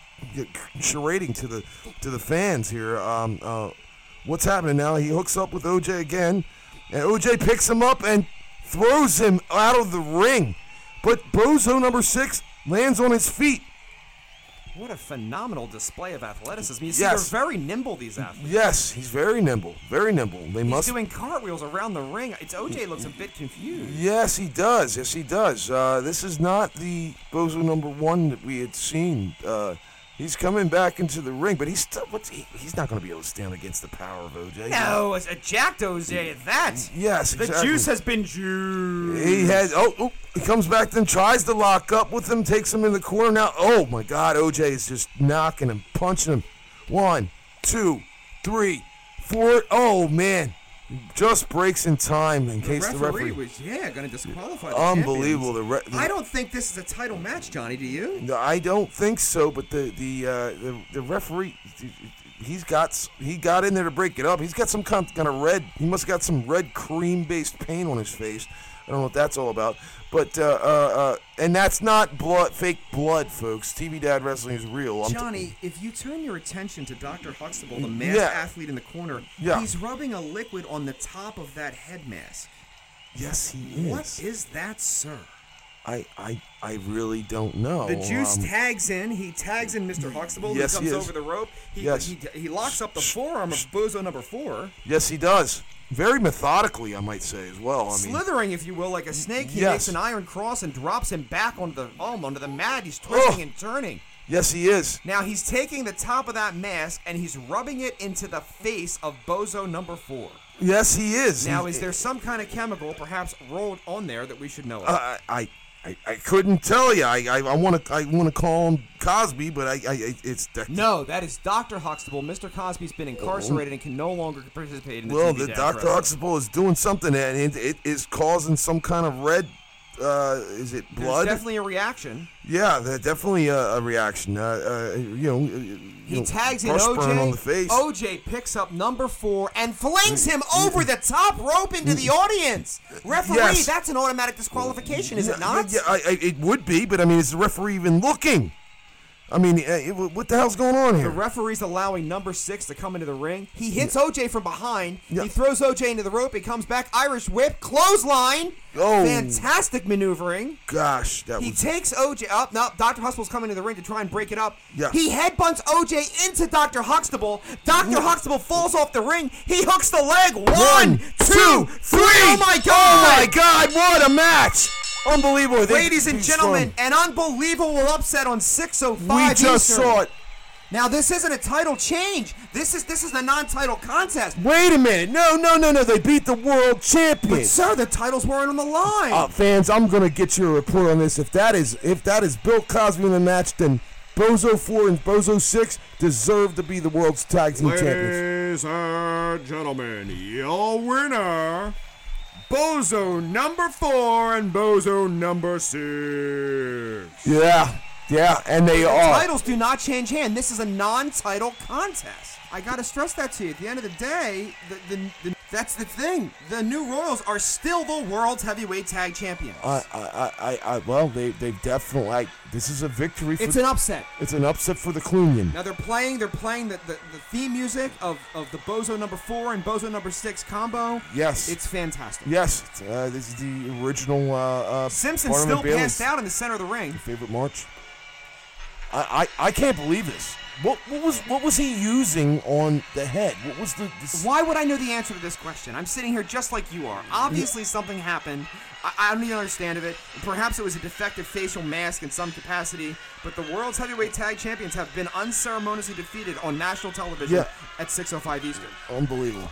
charading to the to the fans here. Um, uh, what's happening now? He hooks up with O J again, and O J picks him up and throws him out of the ring. But Bozo number six lands on his feet. What a phenomenal display of athleticism. You see, Yes. they're very nimble, these athletes. Yes, he's very nimble, very nimble. They He's must. doing cartwheels around the ring. It's O J looks a bit confused. Yes, he does. Yes, he does. Uh, this is not the Bozo number one that we had seen. Uh, he's coming back into the ring, but he's still. What's he, he's not going to be able to stand against the power of O J. No, it's a jacked O J at that. Yes, The exactly. juice has been juiced. He has. Oh, oh, he comes back, then tries to lock up with him, takes him in the corner. Now, oh my God, O J is just knocking him, punching him. One, two, three, four. Oh man, just breaks in time in The case referee, the referee. was, yeah, going to disqualify the Unbelievable. champions. The re- the- I don't think this is a title match, Johnny, do you? No, I don't think so. But the the uh, the, the referee, he's got s- he got in there to break it up. He's got some kind kind of red. He must have got some red cream based paint on his face. I don't know what that's all about. But uh, uh, uh, and that's not blood, fake blood, folks. T V Dad Wrestling is real. I'm t- Johnny, if you turn your attention to Doctor Huxtable, the masked Yeah. athlete in the corner, Yeah. he's rubbing a liquid on the top of that head mask. yes, he is. What is that, sir? I I I really don't know. The juice Um, tags in. He tags in Mister Huxtable, yes, who he comes is. over the rope. He, Yes. he, he locks up the forearm of Bozo number four. yes, he does. Very methodically, I might say as well. I mean, Slithering, if you will, like a snake, he Yes. makes an iron cross and drops him back onto the oh, onto the mat. He's twisting Ugh. and turning. yes, he is. Now he's taking the top of that mask and he's rubbing it into the face of Bozo number four. Yes, he is. Now, He- is there some kind of chemical, perhaps rolled on there, that we should know of? Uh, I, I, I couldn't tell you. I, I, I want to, I want to call him Cosby, but I, I, it's that. No, that is Doctor Huxtable. Mister Cosby's been incarcerated and can no longer participate in the Well, T V the Dad Doctor Wrestling. Huxtable is doing something, and it, it is causing some kind of red. Uh, is it There's blood? definitely a reaction. yeah, there's definitely a, a reaction. Uh, uh, you know, you He know, tags in brush O burn J. on the face. O J picks up number four and flings him over the top rope into the audience. Referee, Yes. that's an automatic disqualification, is it not? Yeah, I, I, it would be, but I mean, is the referee even looking? I mean, uh, it, what the hell's going on The here? referee's allowing number six to come into the ring. He hits O J from behind. Yeah. He throws O J into the rope. He comes back. Irish whip. Clothesline. Oh. Fantastic maneuvering. Gosh, that He was. takes O J up. No, Doctor Huxtable's coming to the ring to try and break it up. Yeah. He headbutts O J into Doctor Huxtable. Doctor Huxtable falls off the ring. He hooks the leg. One, One, two, three. Oh my God. Oh my God! What a match! Unbelievable. They- Ladies and these gentlemen, fun. an unbelievable upset on six oh we five just Eastern. saw it. Now this isn't a title change. This is this is the non-title contest. Wait a minute! No, no, no, no! They beat the world But champions. sir, the titles weren't on the line. Uh, fans, I'm gonna get you a report on this. If that is if that is Bill Cosby in the match, then Bozo four and Bozo six deserve to be the world's tag team champions. Ladies and gentlemen, your winner, Bozo number four and Bozo number six. Yeah, yeah, and they The are. titles do not change hand. This is a non-title contest. I gotta stress that to you. At the end of the day, the, the, the, that's the thing. The New Royals are still the world's heavyweight tag champions. I, I, I, I, well, they, they definitely. Like, this is a victory. For, It's an upset. It's an upset for the Clunion. Now they're playing. They're playing the, the, the theme music of, of the Bozo number four and Bozo number six combo. Yes. It's fantastic. Yes, uh, this is the original. Uh, uh, Simpson Barnum still and Bailey's passed out in the center of the ring. favorite march. I, I, I can't believe this. What, what was what was he using on the head? What was the? This, Why would I know the answer to this question? I'm sitting here just like you are. Obviously, something happened. I, I don't even understand of it. Perhaps it was a defective facial mask in some capacity. But the world's heavyweight tag champions have been unceremoniously defeated on national television Yeah. at six oh five Eastern. Unbelievable.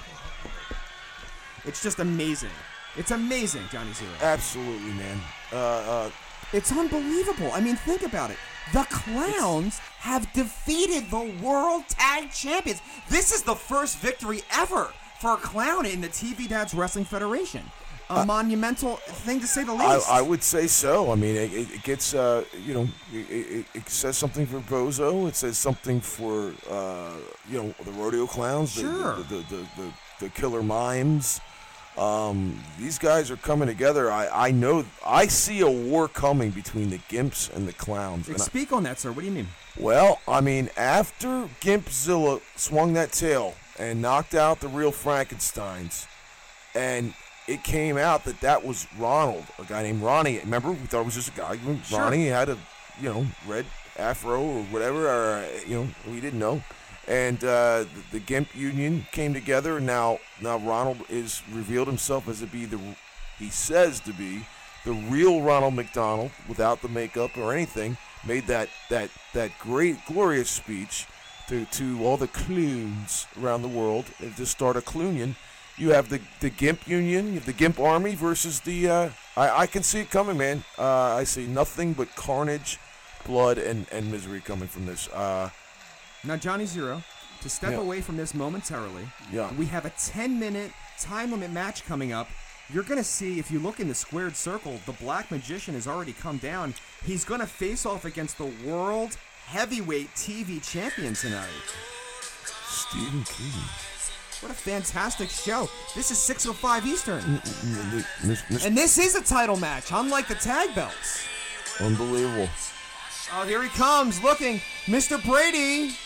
It's just amazing. It's amazing, Johnny Zero. Absolutely, man. Uh, uh, It's unbelievable. I mean, think about it. The Clowns have defeated the World Tag Champions. This is the first victory ever for a clown in the T V Dads Wrestling Federation. a monumental thing to say the least. I, I would say so. I mean, it, it gets, uh, you know, it, it, it says something for Bozo. It says something for, uh, you know, the rodeo clowns, Sure. the, the, the, the, the, the killer mimes. Um, these guys are coming together. I, I know, I see a war coming between the Gimps and the clowns. And I, Speak on that, sir. What do you mean? well, I mean, after Gimpzilla swung that tail and knocked out the real Frankensteins, and it came out that that was Ronald, a guy named Ronnie. Remember, we thought it was just a guy. Sure. Ronnie had a, you know, red afro or whatever, or, uh, you know, we didn't know. And uh, the, the Gimp Union came together, and now now Ronald is revealed himself as to be the, he says to be, the real Ronald McDonald without the makeup or anything. Made that that that great glorious speech to to all the cloons around the world and to start a cloonion. You have the, the Gimp Union, you have the Gimp Army versus the. Uh, I I can see it coming, man. Uh, I see nothing but carnage, blood, and, and misery coming from this. Uh, Now, Johnny Zero, to step Yeah. away from this momentarily, Yeah. we have a ten-minute time limit match coming up. You're going to see, if you look in the squared circle, the Black Magician has already come down. He's going to face off against the World Heavyweight T V Champion tonight. Stephen King. What a fantastic show. This is six oh five Eastern. Mis- mis- And this is a title match, unlike the tag belts. Unbelievable. Oh, here he comes, looking. Mister Brady.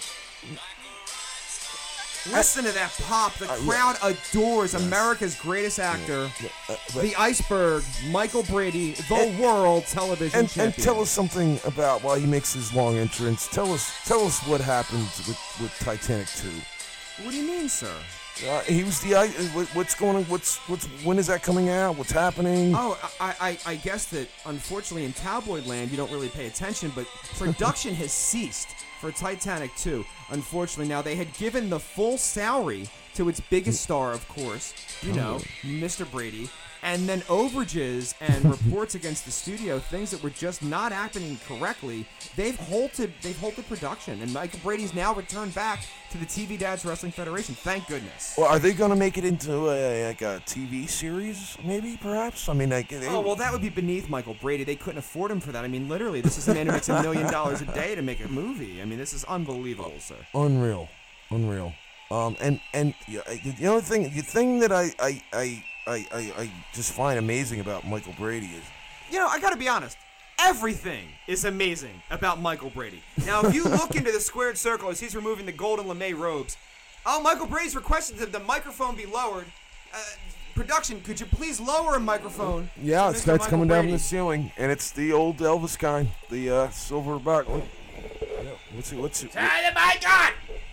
Listen to that pop. The Uh, yeah. crowd adores America's greatest actor, Uh, but- the Iceberg, Michael Brady, the And- world television and, champion. and tell us something about while he makes his long entrance. Tell us tell us what happened with, with Titanic two. What do you mean, sir? Uh, he was the I- what- what's going on? What's what's when is that coming out? What's happening? Oh, I, I, I guess that unfortunately in tabloid land you don't really pay attention, but production has ceased for Titanic two. Unfortunately, now they had given the full salary to its biggest star, of course, you know, Mister Brady, and then overages and reports against the studio, things that were just not happening correctly. They've halted, they've halted production, and Michael Brady's now returned back to the T V Dads Wrestling Federation. Thank goodness. Well, are they going to make it into a, like a T V series? Maybe, perhaps. I mean, like. They, Oh, well, that would be beneath Michael Brady. They couldn't afford him for that. I mean, literally, this is a man who makes a million dollars a day to make a movie. I mean, this is unbelievable, sir. Unreal, unreal. Um, and and yeah, the other thing, the thing that I I, I I I I just find amazing about Michael Brady is. You know, I gotta be honest. Everything is amazing about Michael Brady. Now, if you look into the squared circle as he's removing the golden lame robes, oh, Michael Brady's requested that the microphone be lowered. Uh, production, could you please lower a microphone? Yeah, to it's, Mister it's Michael coming down from Brady? the ceiling, and it's the old Elvis kind, the uh, silver buckle. Yeah, what's it? What's it? Turn the mic on!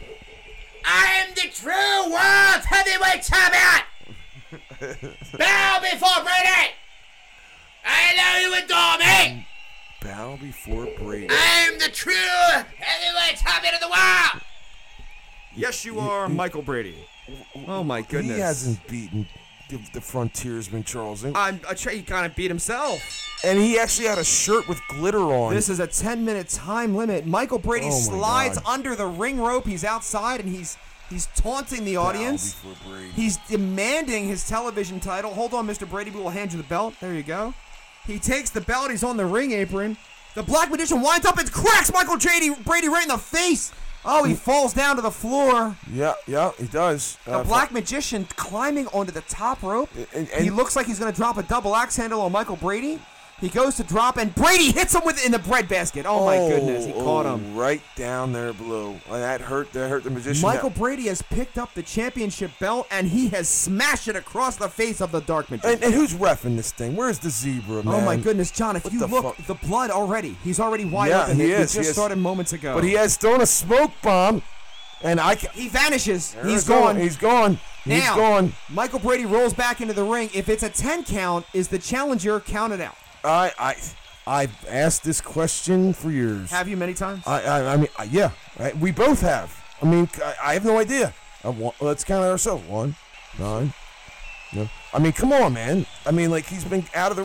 I am the true world heavyweight champion! Bow before Brady! I know you adore me! Bow before Brady. I am the true heavyweight champion of the world! Yes, you are, Michael Brady. Oh, my goodness. He hasn't beaten the, the frontiersman Charles Eng- I'm, I try, he kind of beat himself. and he actually had a shirt with glitter on. This is a ten-minute time limit. Michael Brady Oh, my slides God. under the ring rope. He's outside, and he's he's taunting the audience. Bow before Brady. He's demanding his television title. Hold on, Mister Brady. We will hand you the belt. There you go. He takes the belt. He's on the ring apron. The Black Magician winds up and cracks Michael Brady, Brady right in the face. Oh, he falls down to the floor. Yeah, yeah, he does. The Uh, Black Magician climbing onto the top rope. And- he and- looks like he's going to drop a double axe handle on Michael Brady. He goes to drop, and Brady hits him with in the breadbasket. Oh, my goodness. He oh, caught him. right down there below. Uh, That hurt. That hurt the magician. Michael Brady has picked up the championship belt, and he has smashed it across the face of the Dark Magician. And, and who's reffing this thing? Where's the zebra, man? Oh my goodness, John! If What you the look, fuck? the blood already. He's already wide Yeah, open. he It- is, It he just is. started moments ago. But he has thrown a smoke bomb, and I can. He vanishes. There He's it goes. gone. He's gone. He's now, gone. Michael Brady rolls back into the ring. If it's a ten count, is the challenger counted out? I I I've asked this question for years. Have you many times? I I, I mean I, yeah, I, we both have. I mean I, I have no idea. I want, let's count it ourselves. One, nine. No. I mean, come on, man. I mean, like he's been out of the ring.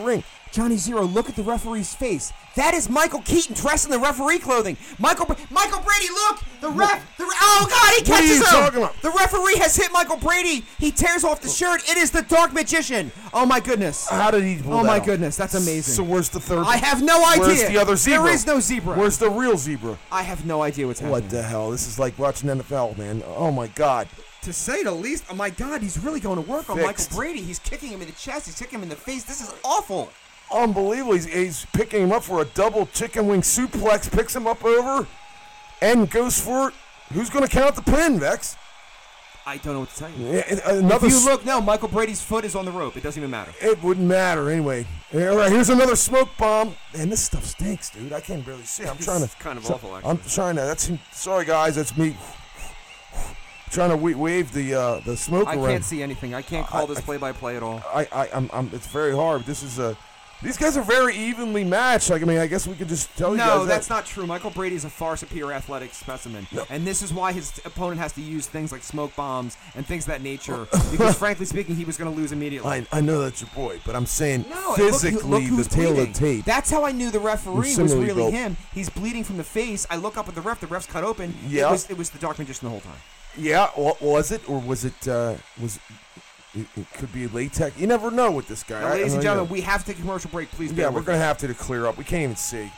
Johnny Zero, look at the referee's face. That is Michael Keaton dressed in the referee clothing. Michael Bra- Michael Brady, look! The ref, the re- oh God, he What are catches you him! talking about? The referee has hit Michael Brady. He tears off the shirt. It is the Dark Magician. Oh my goodness. How did he pull Oh that my off? goodness, that's amazing. So where's the third? I have no idea. Where's the other zebra? There is no zebra. Where's the real zebra? I have no idea what's happening. What the hell? This is like watching N F L, man. Oh my God. To say the least, oh my God, he's really going to work on Fixed. Michael Brady. He's kicking him in the chest. He's kicking him in the face. This is awful. Unbelievable. He's, he's picking him up for a double chicken wing suplex, picks him up over, and goes for it. Who's going to count the pin, Vex? I don't know what to tell you. Yeah, and another If you s- look now, Michael Brady's foot is on the rope. It doesn't even matter. It wouldn't matter anyway. All right, here's another smoke bomb. Man, this stuff stinks, dude. I can't barely see. I'm This trying to. is kind of so- awful, actually. I'm trying to. That's sorry, guys. That's me. Trying to wa- wave the uh, the smoke I around. can't see anything. I can't call I- this I- play-by-play at all. I, I, I'm, I'm. It's very hard. This is a. These guys are very evenly matched. Like, I mean, I guess we could just tell you guys No, that. that's not true. Michael Brady is a far superior athletic specimen. No. And this is why his opponent has to use things like smoke bombs and things of that nature. Because, frankly speaking, he was going to lose immediately. I, I know that's your boy, but I'm saying No, and look- physically, look who's the tail bleeding. of tape. That's how I knew the referee was similarly really built. him. He's bleeding from the face. I look up at the ref. The ref's cut open. Yeah. It was, it was the Dark Magician the whole time. Yeah, wa- was it or was it? Uh, was it, it could be latex. You never know with this guy. Now, I- ladies I and know, gentlemen, yeah. we have to take a commercial break. Please Yeah, bear we're with gonna us. have to clear up. We can't even see.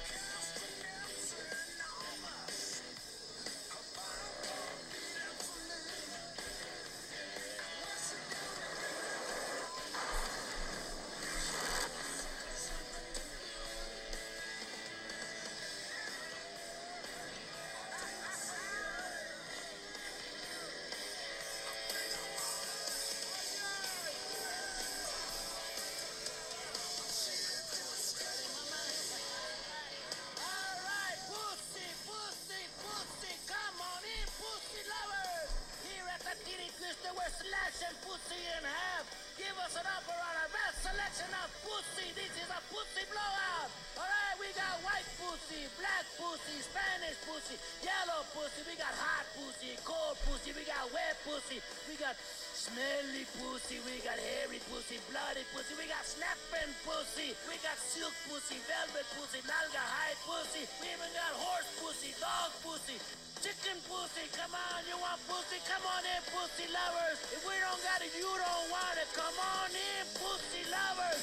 Alright, pussy, pussy, pussy, come on in, pussy lovers! Here at the Titty Twister, we're slashing pussy in half. Give us an upper on our best selection of pussy. This is a pussy blowout. Alright, we got white pussy, black pussy, Spanish pussy, yellow pussy. We got hot pussy, cold pussy. We got wet pussy. We got smelly pussy. We got hairy pussy, bloody pussy. We got snapping pussy. We got silk pussy, velvet pussy, nalga hide pussy. We even got horse pussy, dog pussy, chicken pussy. Come on, you want pussy? Come on in, pussy lovers. If we don't got it, you don't want it. Come on in, pussy lovers.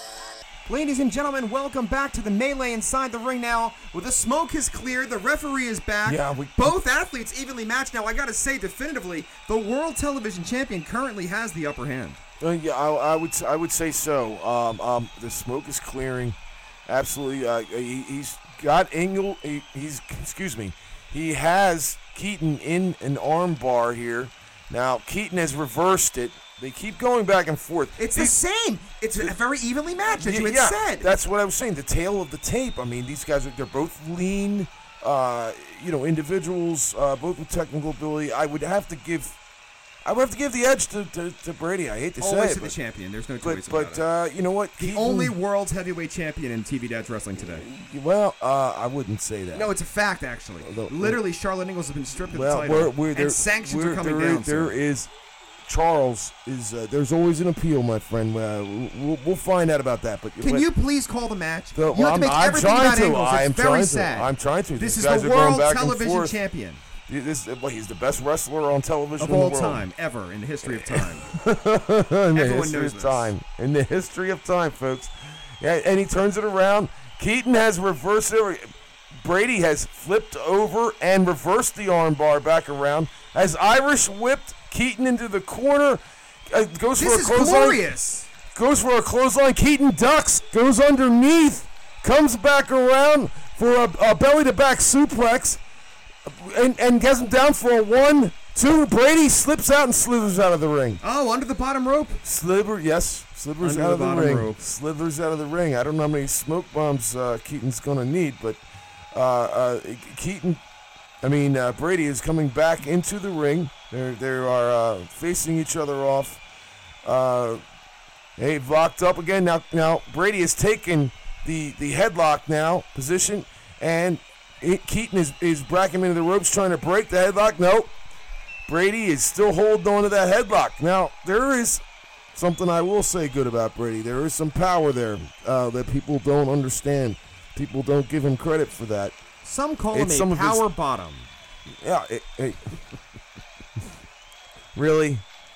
Ladies and gentlemen, welcome back to the melee inside the ring now. Where the smoke is cleared, the referee is back. Yeah, we- Both athletes evenly matched. Now, I got to say definitively, the World Television Champion currently has the upper hand. Uh, yeah, I, I would I would say so. Um, um, the smoke is clearing. Absolutely. Uh, he, he's got Engel. He, he's excuse me. He has Keaton in an arm bar here. Now Keaton has reversed it. They keep going back and forth. It's These- the same. It's a very evenly matched, as you had yeah, said. that's what I was saying. The tail of the tape. I mean, these guys are—they're both lean, uh, you know, individuals, uh, both with technical ability. I would have to give, I would have to give the edge to, to, to Brady. I hate to Always say to it, the but, champion. There's no but, choice about but it. uh, you know what? The Keaton- only world's heavyweight champion in T V Dad's Wrestling today. Well, uh, I wouldn't say that. No, it's a fact, actually. Although- Literally, Charlotte Ingalls has been stripped of well, the title, we're, we're, there, and sanctions we're, are coming there down. is, there soon. is Charles is. Uh, there's always an appeal, my friend. Uh, we'll, we'll find out about that. But Can but, you please call the match? The- you well, have to I'm- make I'm everything trying about to. Ingalls. I am It's very trying to. sad. I'm trying to. This These is guys the are going world back and television forth. champion This, well, he's the best wrestler on television of in the all world. time, ever in the history of time. in the Everyone history knows of this. time. In the history of time, folks. Yeah, and he turns it around. Keaton has reversed it. Brady has flipped over and reversed the armbar back around. As Irish whipped Keaton into the corner. Uh, goes This for a is clothesline. glorious. Goes for a clothesline. Keaton ducks. Goes underneath. Comes back around for a, a belly-to-back suplex. And, and gets him down for a one, two. Brady slips out and slithers out of the ring. Oh, under the bottom rope. Sliver, yes, slithers Under out the of the bottom ring. rope. Slithers out of the ring. I don't know how many smoke bombs uh, Keaton's gonna need, but uh, uh, Keaton, I mean uh, Brady is coming back into the ring. They they are uh, facing each other off. Uh, they've locked up again. Now now Brady has taken the the headlock now position, and it, Keaton is is bracking him into the ropes, trying to break the headlock. No, Brady is still holding on to that headlock. Now there is something I will say good about Brady. There is some power there uh, that people don't understand. People don't give him credit for that. Some call It's him some a of his- power bottom. Yeah. It, it, really?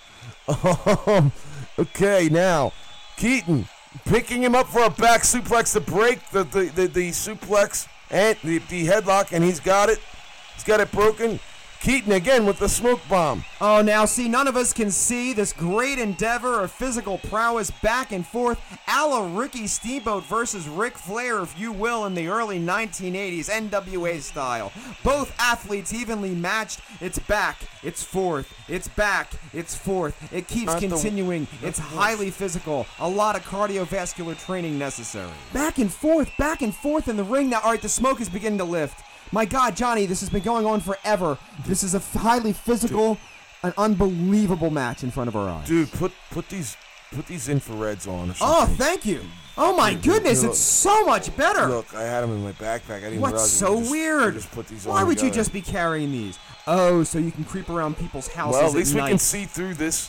Um, okay, now Keaton picking him up for a back suplex to break the the, the, the suplex and the, the headlock, and he's got it. He's got it broken. Keaton again with the smoke bomb. Oh, now see, none of us can see this great endeavor of physical prowess back and forth, a la Ricky Steamboat versus Ric Flair, if you will, in the early nineteen eighties, N W A style. Both athletes evenly matched. It's back, it's forth, it's back, it's forth. It keeps Not the- continuing. It's not the- highly physical. A lot of cardiovascular training necessary. Back and forth, back and forth in the ring. Now, all right, the smoke is beginning to lift. My God, Johnny, this has been going on forever. This is a f- highly physical, an unbelievable match in front of our eyes. Dude, put put these put these infrareds on. Or Oh, something. thank you. Oh my Dude, goodness, look- it's so much better. Look, I had them in my backpack. I didn't What's realize so I just, weird? I just put these Why on would you together. just be carrying these? Oh, so you can creep around people's houses Well, at least at we night. can see through this.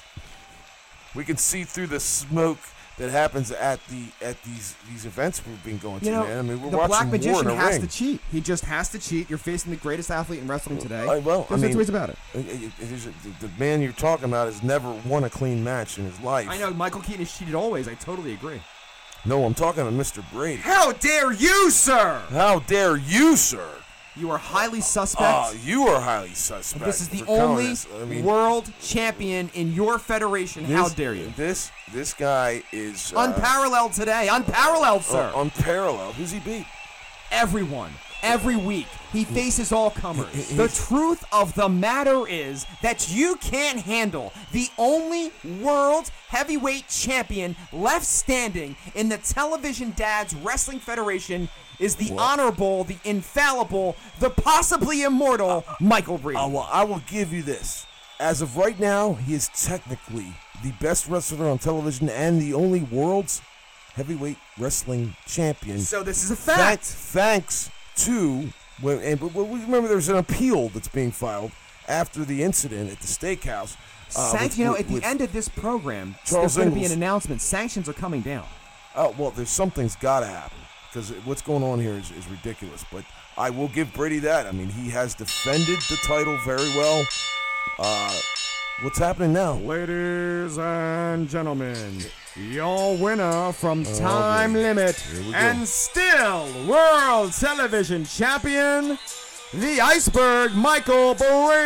We can see through the smoke that happens at the at these these events we've been going to, You know, man. I mean, we're the watching Black war Magician in a has ring. to cheat. He just has to cheat. You're facing the greatest athlete in wrestling today. I, well, There's I no mean, two ways about it. it- it- it is- the, the man you're talking about has never won a clean match in his life. I know Michael Keaton has cheated always. I totally agree. No, I'm talking to Mister Brady. How dare you, sir? How dare you, sir? You are highly suspect. Ah, you are highly suspect. This is the for calling only this. I mean, world champion in your federation. How this- dare you? This this guy is uh, Unparalleled today. Unparalleled, sir. uh, unparalleled. Who's he beat? Everyone. Every week, he faces all comers. The truth of the matter is that you can't handle the only world heavyweight champion left standing in the Television Dads Wrestling Federation is the honorable, the infallible, the possibly immortal Michael Brady. Uh, well, I will give you this. As of right now, he is technically the best wrestler on television and the only world's heavyweight wrestling champion. So this is a Thank- fact. thanks to, when, and but we remember there's an appeal that's being filed after the incident at the steakhouse. Uh, Sanct- with- you know, with- at the with- end of this program, Charles there's going to be an Ingalls. announcement. Sanctions are coming down. Oh, well, there's something's got to happen because what's going on here is, is ridiculous. But I will give Brady that. I mean, he has defended the title very well. Uh, what's happening now? Ladies and gentlemen, your winner from Oh, Time boy. Limit Here we go. and still World Television Champion, the Iceberg Michael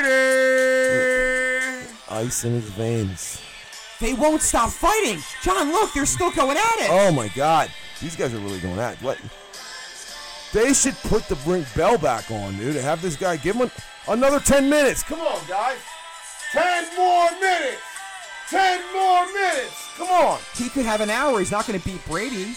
Brady. Ice in his veins. They won't stop fighting. John, look, they're still going at it. Oh my God, these guys are really going at it. What? They should put the ring bell back on, dude, and have this guy give him another ten minutes. Come on, guys. Ten more minutes. Ten more minutes. Come on. He could have an hour. He's not going to beat Brady.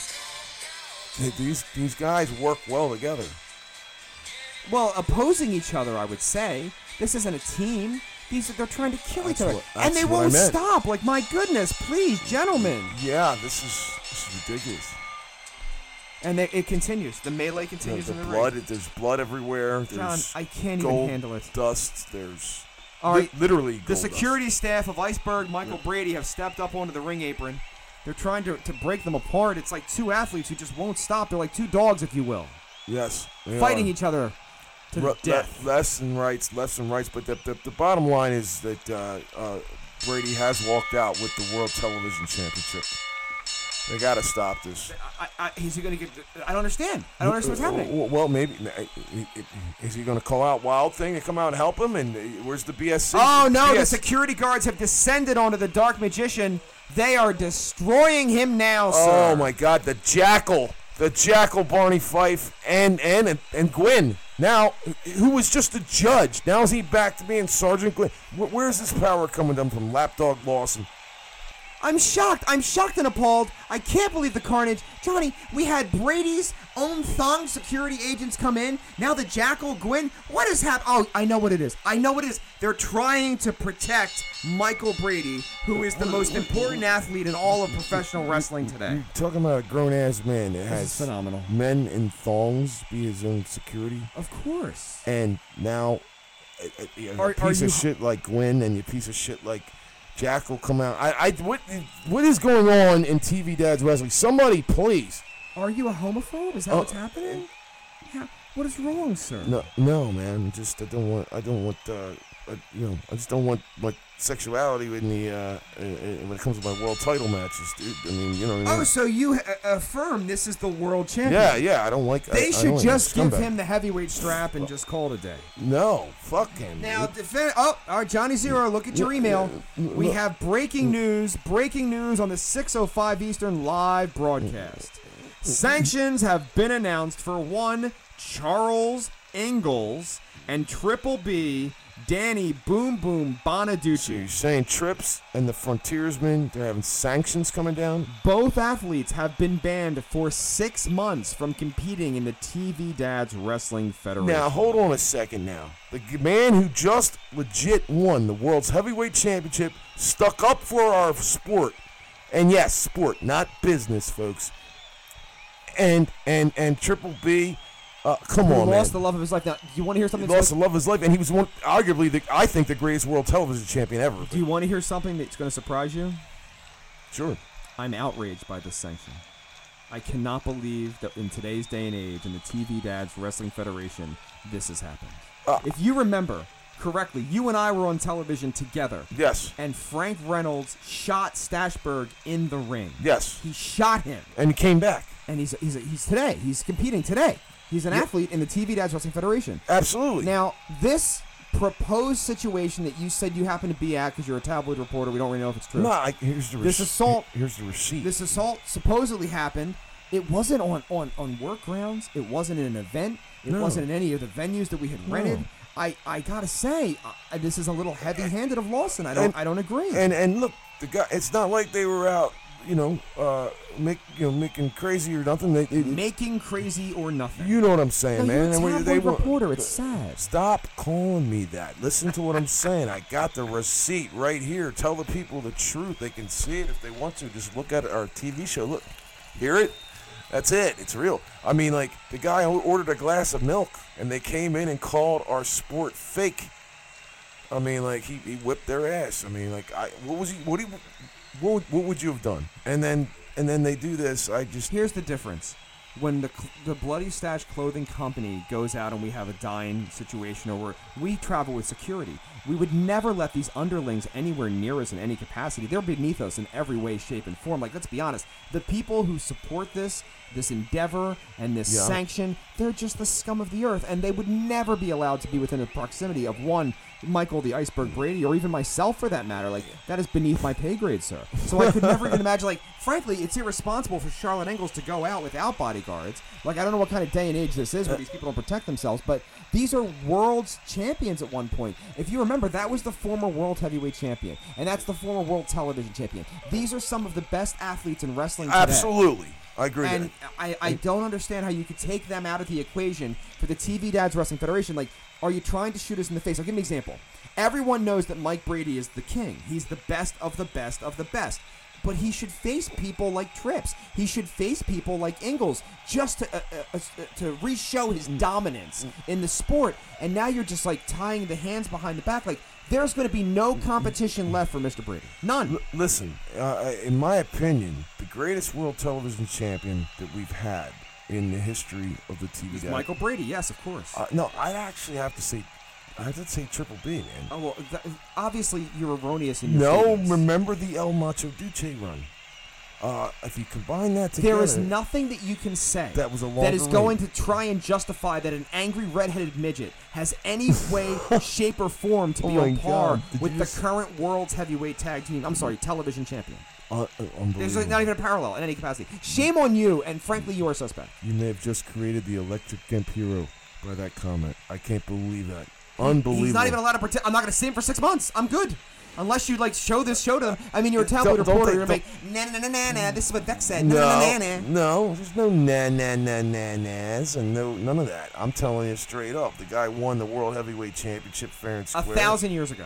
These these guys work well together. Well, opposing each other, I would say. This isn't a team. These are, they're trying to kill That's each other. what- and that's they what I won't meant. stop. Like, my goodness, please, gentlemen. Yeah, this is this is ridiculous. And they, it continues. The melee continues The in the blood, ring. there's blood everywhere. There's John, I can't even gold handle it. dust. There's All li- right, literally the gold security staff of Iceberg Michael Brady have stepped up onto the ring apron. They're trying to, to break them apart. It's like two athletes who just won't stop. They're like two dogs, if you will, dust. Yes, they fighting are. each other to Re- the death. le- less and rights, less and rights. But the, the, the bottom line is that uh, uh, Brady has walked out with the World Television Championship. They got to stop this. I, I, is he going to get? I don't understand. I don't understand what's happening. Uh, Well, maybe is he going to call out Wild Thing to come out and help him? And uh, where's the B S C? Oh no! B The S security guards have descended onto the Dark Magician. They are destroying him now, sir. Oh my God! The Jackal, the Jackal, Barney Fife, and and and Gwyn. Now, who was just a judge? Now is he back to being Sergeant Gwyn? Wh- Where's this power coming down from? Lapdog Lawson. I'm shocked. I'm shocked and appalled. I can't believe the carnage. Johnny, we had Brady's own thong security agents come in. Now the Jackal, Gwyn. What has happened? Oh, I know what it is. I know what it is. They're trying to protect Michael Brady, who is the most important athlete in all of professional wrestling today. You're talking about a grown ass man that has is phenomenal. men in thongs be his own security, Of course. and now a, a- a Are- piece are of you- shit like Gwyn and a piece of shit like Jack will come out. I, I, what, what is going on in T V Dad's Wrestling? Somebody, please. Are you a homophobe? Is that Oh, what's happening? Yeah. What is wrong, sir? No, no, man. Just I don't want. I don't want. Uh, uh, you know, I just don't want like sexuality in the uh, uh, when it comes to my world title matches, dude. I mean, you know what I mean? Oh, so you uh, affirm this is the world champion? Yeah, yeah. I don't like. I, They I should don't like just that give scumbag. him the heavyweight strap and just call it a day. No, fuck him. Now, dude. defend. Oh, all right, Johnny Zero, look at your email. We look. have breaking news. Breaking news on the six oh five Eastern live broadcast. Sanctions have been announced for one Charles Ingalls and Triple B Danny Boom Boom So Bonaducci. you're saying Trips and the Frontiersmen, they're having sanctions coming down? Both athletes have been banned for six months from competing in the T V Dads Wrestling Federation. Now, hold on a second now. The g- man who just legit won the World's Heavyweight Championship stuck up for our sport. And yes, sport, not business, folks. And and and Triple B, uh, come He on, man. lost the love of his life. Now, do you want to hear He something? lost the that's- love of his life, and he was one, arguably, the, I think, the greatest world television champion ever. Do you want to hear something that's going to surprise you? Sure. I'm outraged by this sanction. I cannot believe that in today's day and age, in the T V Dads Wrestling Federation, this has happened. Uh, if you remember correctly, you and I were on television together, Yes. and Frank Reynolds shot Stashberg in the ring. Yes. He shot him, And he came back. and he's he's he's today. He's competing today. He's an athlete in the T V Dads Wrestling Federation. Absolutely. Now, this proposed situation that you said you happen to be at because you're a tabloid reporter, we don't really know if it's true. no, I, here's the This receipt. assault- Here's the receipt. This assault supposedly happened. It wasn't on, on, on work grounds. It wasn't in an event. It No. wasn't in any of the venues that we had rented. No. I, I gotta say, uh, this is a little heavy-handed of Lawson. I don't And- I don't agree. And and look, the guy. It's not like they were out, you know, uh, make you know making crazy or nothing. They, they Making crazy or nothing. you know what I'm saying, no, man. you're And a we- tabloid they wa- reporter. It's sad. Stop calling me that. Listen to what I'm saying. I got the receipt right here. Tell the people the truth. They can see it if they want to. Just look at our T V show. Look, hear it. That's it. It's real. I mean, like, the guy who ordered a glass of milk, and they came in and called our sport fake. I mean, like, he, he whipped their ass. I mean, like, I what was he? What he? What would, what would you have done? And then and then they do this. I just Here's the difference. When the cl- the Bloody Stash Clothing Company goes out and we have a dying situation, or we're, we travel with security, we would never let these underlings anywhere near us in any capacity. They're beneath us in every way, shape, and form. Like, let's be honest. The people who support this, this endeavor, and this Yeah. sanction, they're just the scum of the earth, and they would never be allowed to be within the proximity of one Michael the Iceberg Brady, or even myself for that matter. Like, that is beneath my pay grade, sir. So I could never even imagine, like, frankly, it's irresponsible for Charlotte Ingalls to go out without bodyguards. Like, I don't know what kind of day and age this is where these people don't protect themselves, but these are world's champions at one point. If you remember, that was the former world heavyweight champion, and that's the former world television champion. These are some of the best athletes in wrestling today. absolutely. I agree. And with that. I, I don't understand how you could take them out of the equation for the T V Dads Wrestling Federation. Like, are you trying to shoot us in the face? I'll give you an example. Everyone knows that Mike Brady is the king. He's the best of the best of the best. But he should face people like Trips. He should face people like Ingalls just to uh, uh, uh, to re-show his dominance in the sport. And now you're just like tying the hands behind the back. Like, there's going to be no competition left for Mister Brady. None. L- listen, uh, in my opinion, the greatest world television champion that we've had in the history of the T V. It's dad- Michael Brady, yes, of course. Uh, no, I'd actually have to say, I have to say Triple B, man. Oh, well, th- obviously you're erroneous in your No, statements. remember the El Macho Duce run. Uh, if you combine that together, There is nothing that you can say That was a that is longer going reign. to try and justify that an angry redheaded midget has any way, shape, or form to be Oh my on par God, did with you the just- current world's heavyweight tag team. I'm sorry, television champion. uh, uh, There's unbelievable. like not even a parallel in any capacity. Shame on you, and frankly, you are suspect. You may have just created the electric Gimp hero by that comment. I can't believe that. Unbelievable. He's not even allowed to pretend. I'm not going to see him for six months. I'm good. Unless you like show this show to them. I mean, you're a tabloid Don't- don't reporter. think- You're like, nah, nah, nah, nah, nah. This is what Vex said. Nah, nah, nah, nah, No, nah. no, there's no na na na na nas and no none of that. I'm telling you straight up, the guy won the World Heavyweight Championship fair and A square. thousand years ago.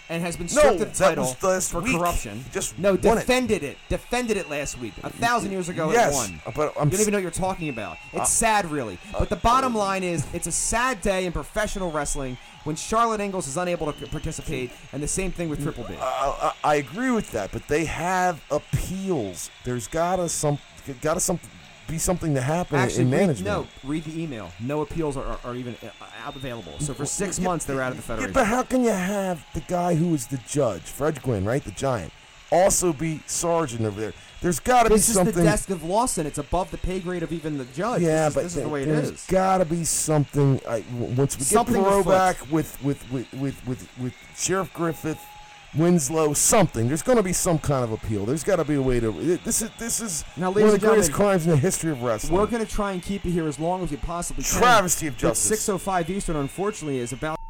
and has been No, stripped of the that title was last for week. corruption. Just no, won it. defended it. Defended it last week. A thousand years ago, Yes, it won. but I'm you don't even know s- what you're talking about. It's sad, really. But the bottom line is, it's a sad day in professional wrestling when Charlotte Ingalls is unable to participate, and the same thing with Triple B. I, I, I agree with that, but they have appeals. There's gotta some gotta some be something to happen Actually, in read, management. no, read the email. No appeals are, are, are even uh, available. So for six Yeah, months, they're out of the yeah, federation. but how can you have the guy who was the judge, Fred Gwynn, right, the Giant, also be sergeant over there? There's got to be This is something. the desk of Lawson. It's above the pay grade of even the judge. Yeah, this is, but this is the way it there's is. got to be something. I, w- once we get Something Perot afoot. back with with, with, with, with with Sheriff Griffith, Winslow, something. There's going to be some kind of appeal. There's got to be a way to. This is this is Now, one ladies of the and greatest gentlemen, crimes in the history of wrestling. We're going to try and keep you here as long as we possibly can. Travesty of But justice. six oh five Eastern, unfortunately, is about